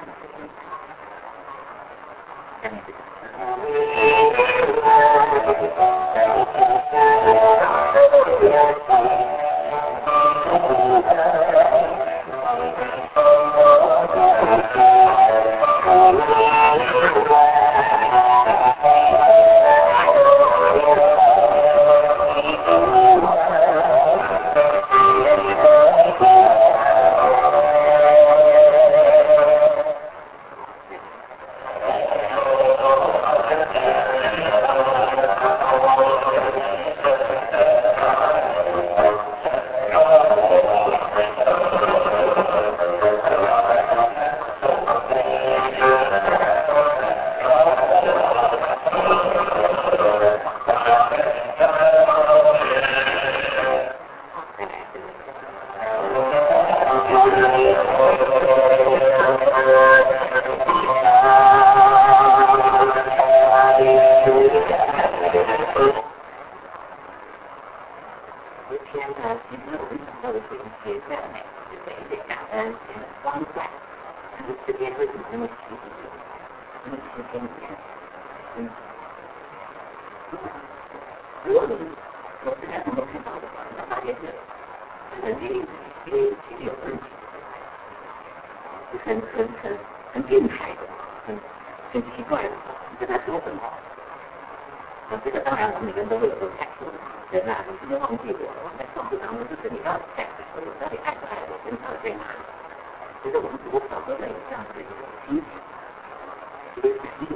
很变态的，很奇怪的，跟他说什么？这个当然我们每个人都会有这种感受，人啊，你今天忘记我了，我在告诉他们，就是你到底在哪里，到底爱不爱我，跟到底在哪里？其实我们多少都会有这样的一种心情，这个感觉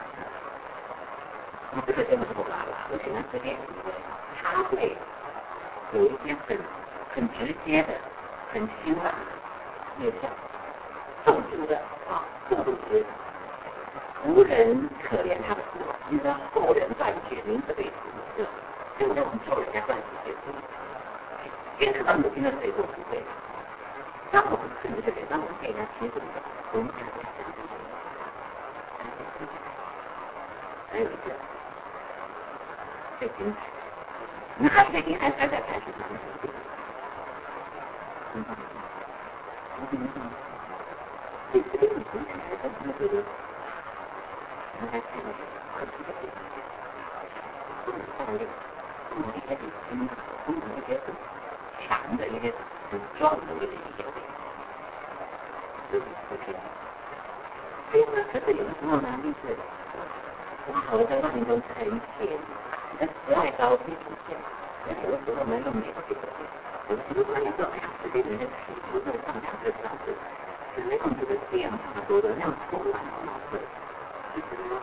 那这个真的是不拉拉，而且呢，这边他会有一些很直接的、很辛辣的面向，重视的过度觉得无人可怜他的苦，你的后人断绝您这辈子，就那种受人家断绝结束，别人当母亲的谁都不会。当我们甚至是当我们给人家提出的，我们才会还有一个最精彩，那还最精彩才开始讲的。这个你听起来跟他这个，他还是很这个，上面一些一些强的一些很壮的一些意见，所以呢，可是有的时候呢，就是我在外面中看一切，外高低出现，有的时候呢，又没有这个。有时候你说，哎呀，这个人的体质就上两个小时，只能用这个变化多的让突然冒出来，其实呢，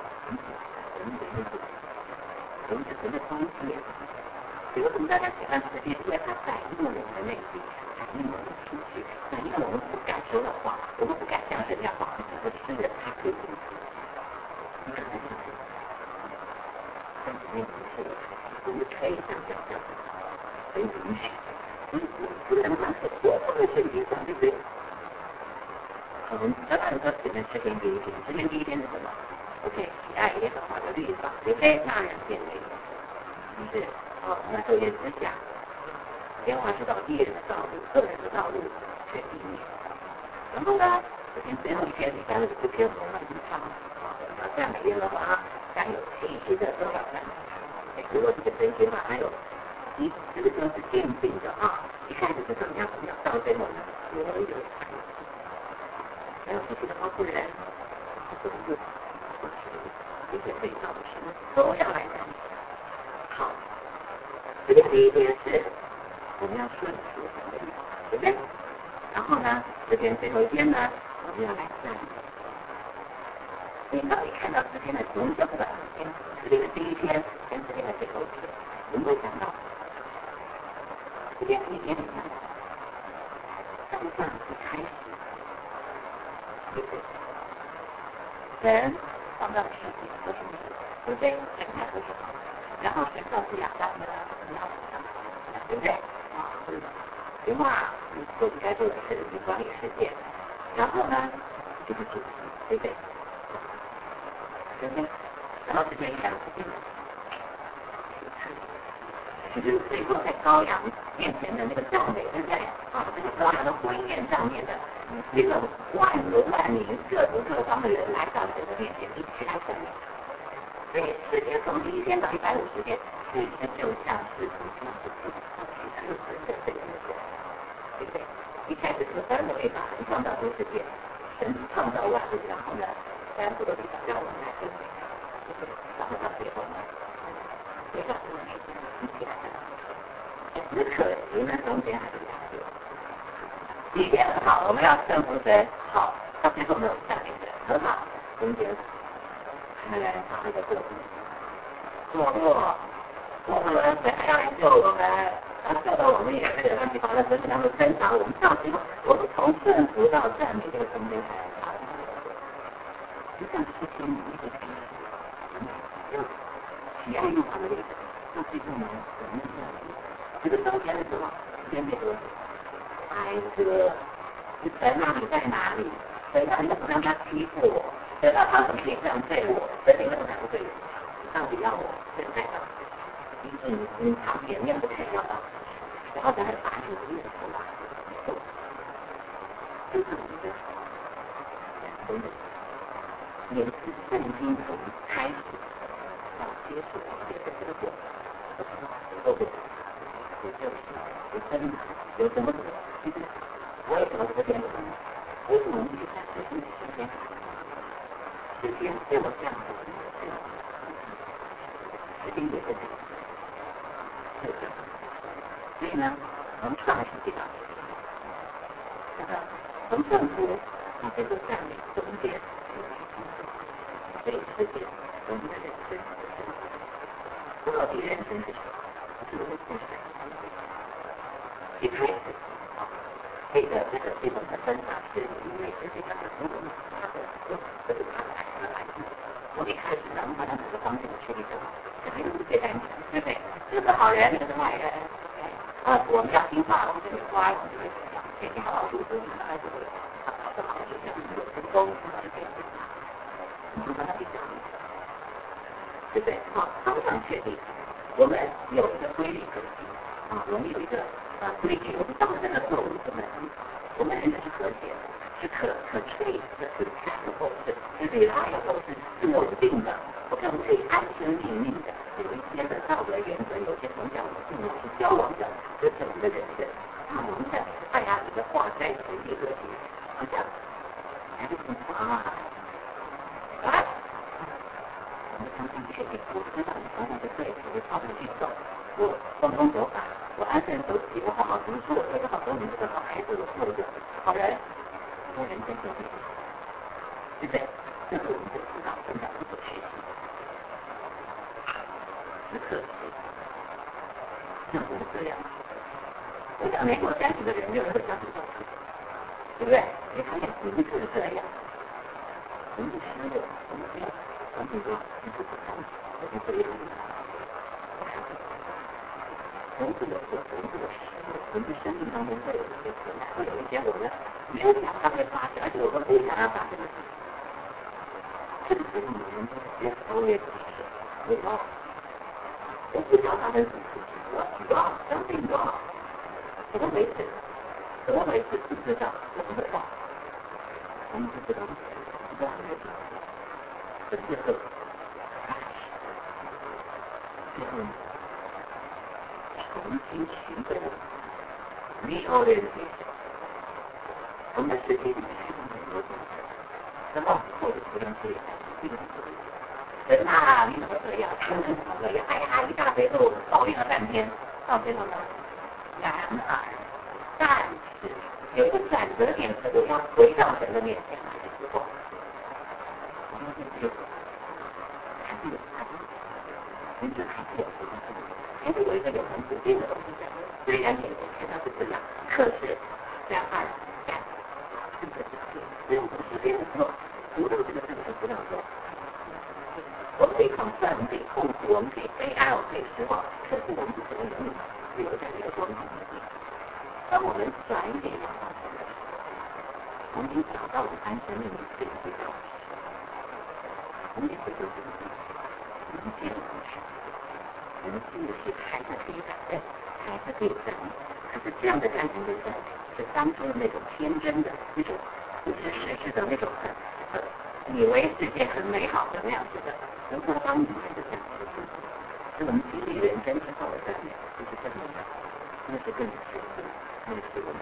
人的关系，比如我们大家前段时间，因为他反映我们的内心，反映我们的情绪，反映我们不敢说的话，我们不敢向人家保护的是人，他可以理解。你可能但是那不是，我们可以这样表达，可以允许。不然的话，我不会是一个对不对？我们当然说只能实现第一天，实现第一天是什么 ？OK， 喜爱耶和华的律法，除非那人变为，就是那就业之下，耶和华知道艺人的道路，个人的道路却避免。然后呢，首先最后一篇第三这篇我们很长，赞美耶和华，还有其余的都要赞美。如果这个真心话还有。这个就是渐进的一开始是怎么样到最后呢，我有还有自己的包括人，都是一些被造的事都要来讲。好，这边第一件事，我们要顺服神的意，对不对？然后呢，这边最后一天呢，我们要来赞美。你到底看到这边的同修的这边的第一天跟这边的最后一天，有没有想到？这边一点点刚刚一开始，人创造世界都是美的，对不对？神看都是好，然后神告诉亚当呢，你要怎么样，对不对？对吧？你做你该做的事，你管理世界，然后呢，就是主题，对不对？对不对？然后这边一下子就。就是最后在羔羊面前的那个赞美，对不对？这个羔羊的婚宴上面的这个万人万民各族各方的人来到神的面前一起来奉命。所以时间从第一天到150天，其实就像是从这样子去神的人的时候，对不对？一开始是三个为法，神创造这个世界，神创造万物，然后呢，三个的地方让我们来分配，然后到最后呢，回到我们一起来看。只可惜呢，中间还是两个。里面很好，我们要称呼谁好，到最后没有下面的很好，中间看来他的过程，我们谁还要救我们？他救到我们也是让你把它身上的增长，我们到最后，我们从顺服到赞美这个中间才发生。就像之前你一直就体验用他的例子，就最后呢，我们这个中间的时候，先别说。孩子，你在哪里？在哪里？谁让你不让他欺负我？谁让他怎么可以这样对我？谁为什么这样对我？你到底要我现在的？你场面面不太要到，然后再来把你的念头啊，就是我们的真的，也是圣经从开始到结束这个过程，都不就是有什么？我也不知道这个点子，为什么我们去看时间对我这样子，时间也是这样，所以呢，我们上来是这样，从政府到这个赞美中间，所以世界我们的人生，到底人生是什么？是不是故事？一开始。这种的增长是因为实际上是从我们他的来的。我一开始呢，把他这个方面处理的，这个是最单纯，对不对？这是好人，这是坏人。我们要听话，我们就会乖，我们就会讲，天天好好读书，你的孩子会考得好，就这样有成功，就这样子。你就把它给讲，对不对？好，方向确定，我们有一个规律可循啊，我们有一个。规矩，我们到了那个时候，我们人是和谐的，是可 trace 的，是 traceable 的，是 reliable 的，是稳定的，我们可以安全立命的，有一些的道德原则，有些从小我们是交往的，这是我们的人生。那我们在大家里的化在和谐和谐，好像还是很啊，我们常常确定，我知道你方向是对的，我朝着去走，我奉公守法。我安分守己，我好好读书，我做个好公民，做个好孩子，我做个好人，我人生就会对不对？这是我们的指导成长的学习。只可惜，像我们这样，我想美国30个人没有人会相信这种事情，对不对？你看见你们就是这样，我们失落，我们不要，我们说你是不相信，我们这样。我们这个过程，我们生命当中会有一些困难，会有一些我们没有想到会发生，而且我们不想要发生的事情。这个时候，我们越超越自己，为什么？我不想发生什么事情，我相信我，怎么回事？不知道，我不会忘。我们不知道，不知道这个这个，重新寻找reorientation，我们的世界里面是很多东西，然后或者不让这样，人啊，你怎么这样？这样，哎呀，一大堆路抱怨了半天，到最后呢，然而，但是有个转折点，是我要回到神的面前来的时候，我们就还是有他的，人生还是有这个。还是有一个永恒不变的东西在，虽然眼前看到是这样，可是然而在这个任何时间的时候，读到这个字就知道说，我们可以抗战，我们可以痛苦，我们可以悲哀，我们可以失望，可是我们不可能永远留在这个光明的地方。当我们转一点仰望神的时候，我们已经找到我们安身立命最最高的时候，我们也会做这个事情，我们见过去。我们心里是还是可以感恩，还是可以赞美，可是这样的感恩跟赞美是当初的那种天真的那种不知世事的那种以为世界很美好的那样子的生活方式的这样子的，是我们经历人生之后的这样就是这么样，那是更是那是我们，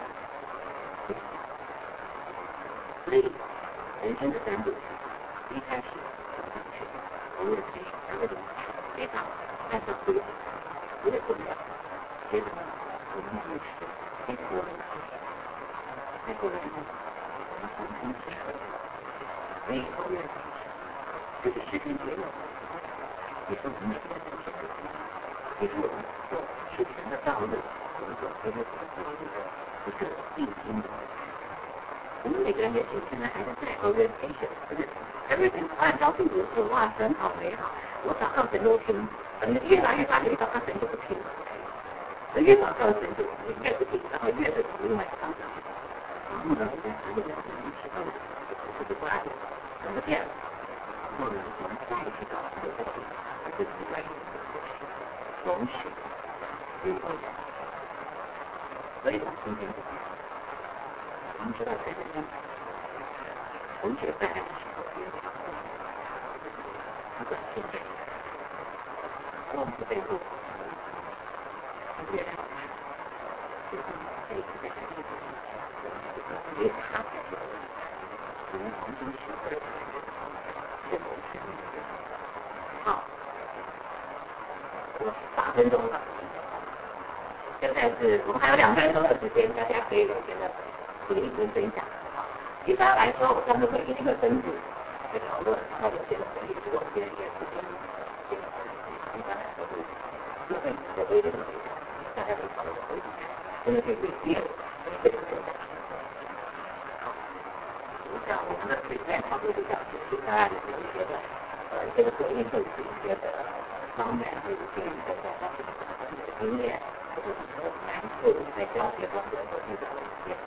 所以人生的三步曲，一开始我们可以三个东西非常非常不要不重要，接着我们就是太过了，太过了，我们共同体会，所以后面这个时间节点，也是我们每个人的生活，也是我们做事情的道路，我们所推的一个必经的。我们每个人也是现在还是在 orientation， everything 按照自己的说哇，很好美好，我祷告神都听，越来越大，越祷告神就不听了，越祷告神就越不听，然后越是另外一个方向，然后呢，他就两个人知道了，就是不爱我，怎么变？然后呢，我们再去找他的问题，而不是来容许，所以呢，今天我们知道在人生，我们觉得在的时候，不管现在，我们背后，越来越就是这一次在这个因为他我们从中学会这种事情。好，我8分钟了，现在是我们还有2分钟的时间，大家可以有些的。一直分享。一般来说，我们会一个分组来讨论，然后有些人可以做一些时间，一般来说是因为我对这个大家都讨论回答，真的可以对这个像我们的水在讨论这样子，当然有一些的这个回应会有一些的方面，会有一些的他的经验，或者说难处在教学方面所遇到的一些。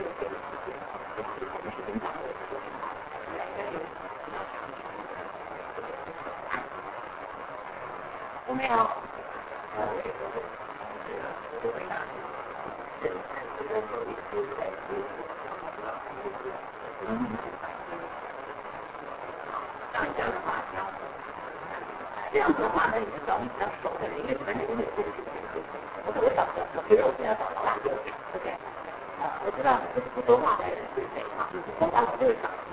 我们要这样子的话呢，你找你比较熟的人，因为反正我每次我找的，比如我现在找到大学对不对？我知道不说话的人是谁嘛，我把我对象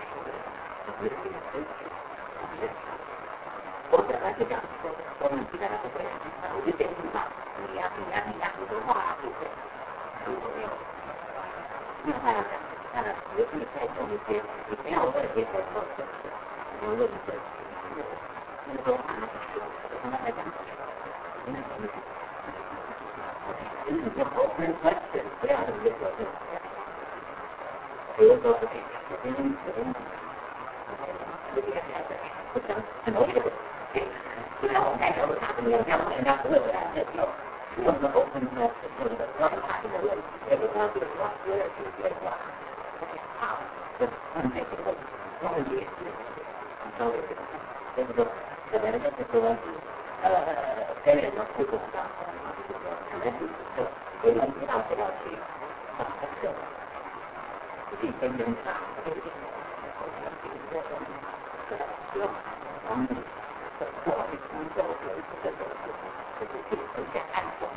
我本来是这样说的，我们其他的不会，我就点评嘛，你呀，不说话对不对？另外呢，尤其在做一些你不要问一些在做的，我问一些那个说话的时候，我跟他在讲，你就好很完全不要一个比如说，我想很多事，虽然我在手上没有讲人家不会回来的时候，我们沟通的或者说他这个问题，这个他比如说有点去变化，好，这这个问题稍微就是说，可能就是说，跟人的互动上，可能我们知道是要去打这个。自己跟人打，对不对？我们做工作有一个就是自己很想安全，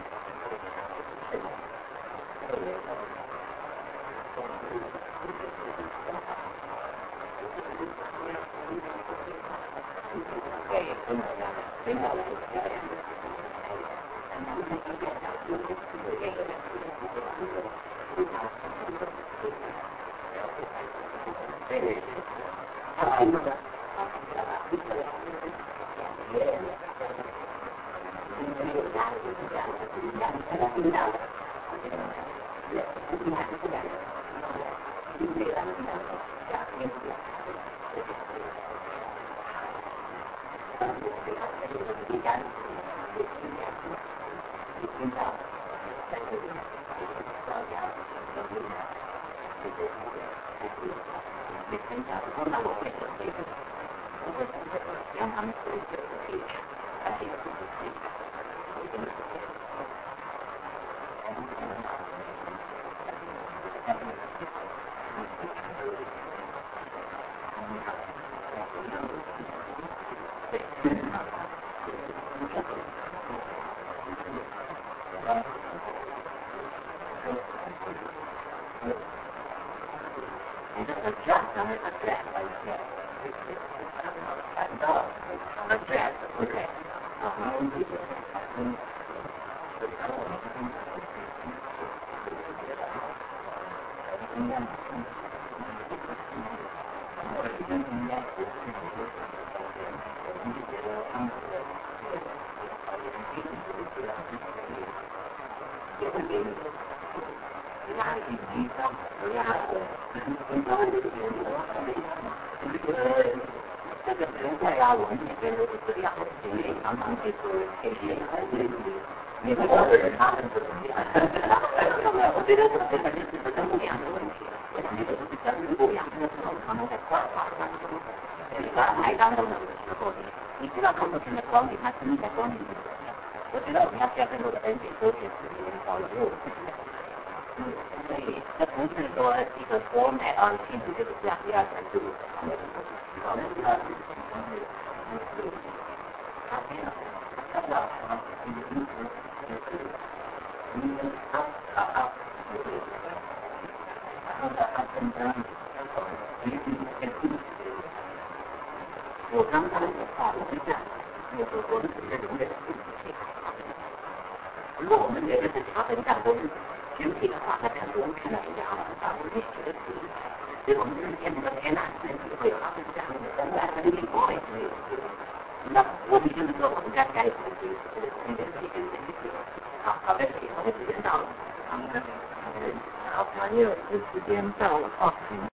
时间到了啊。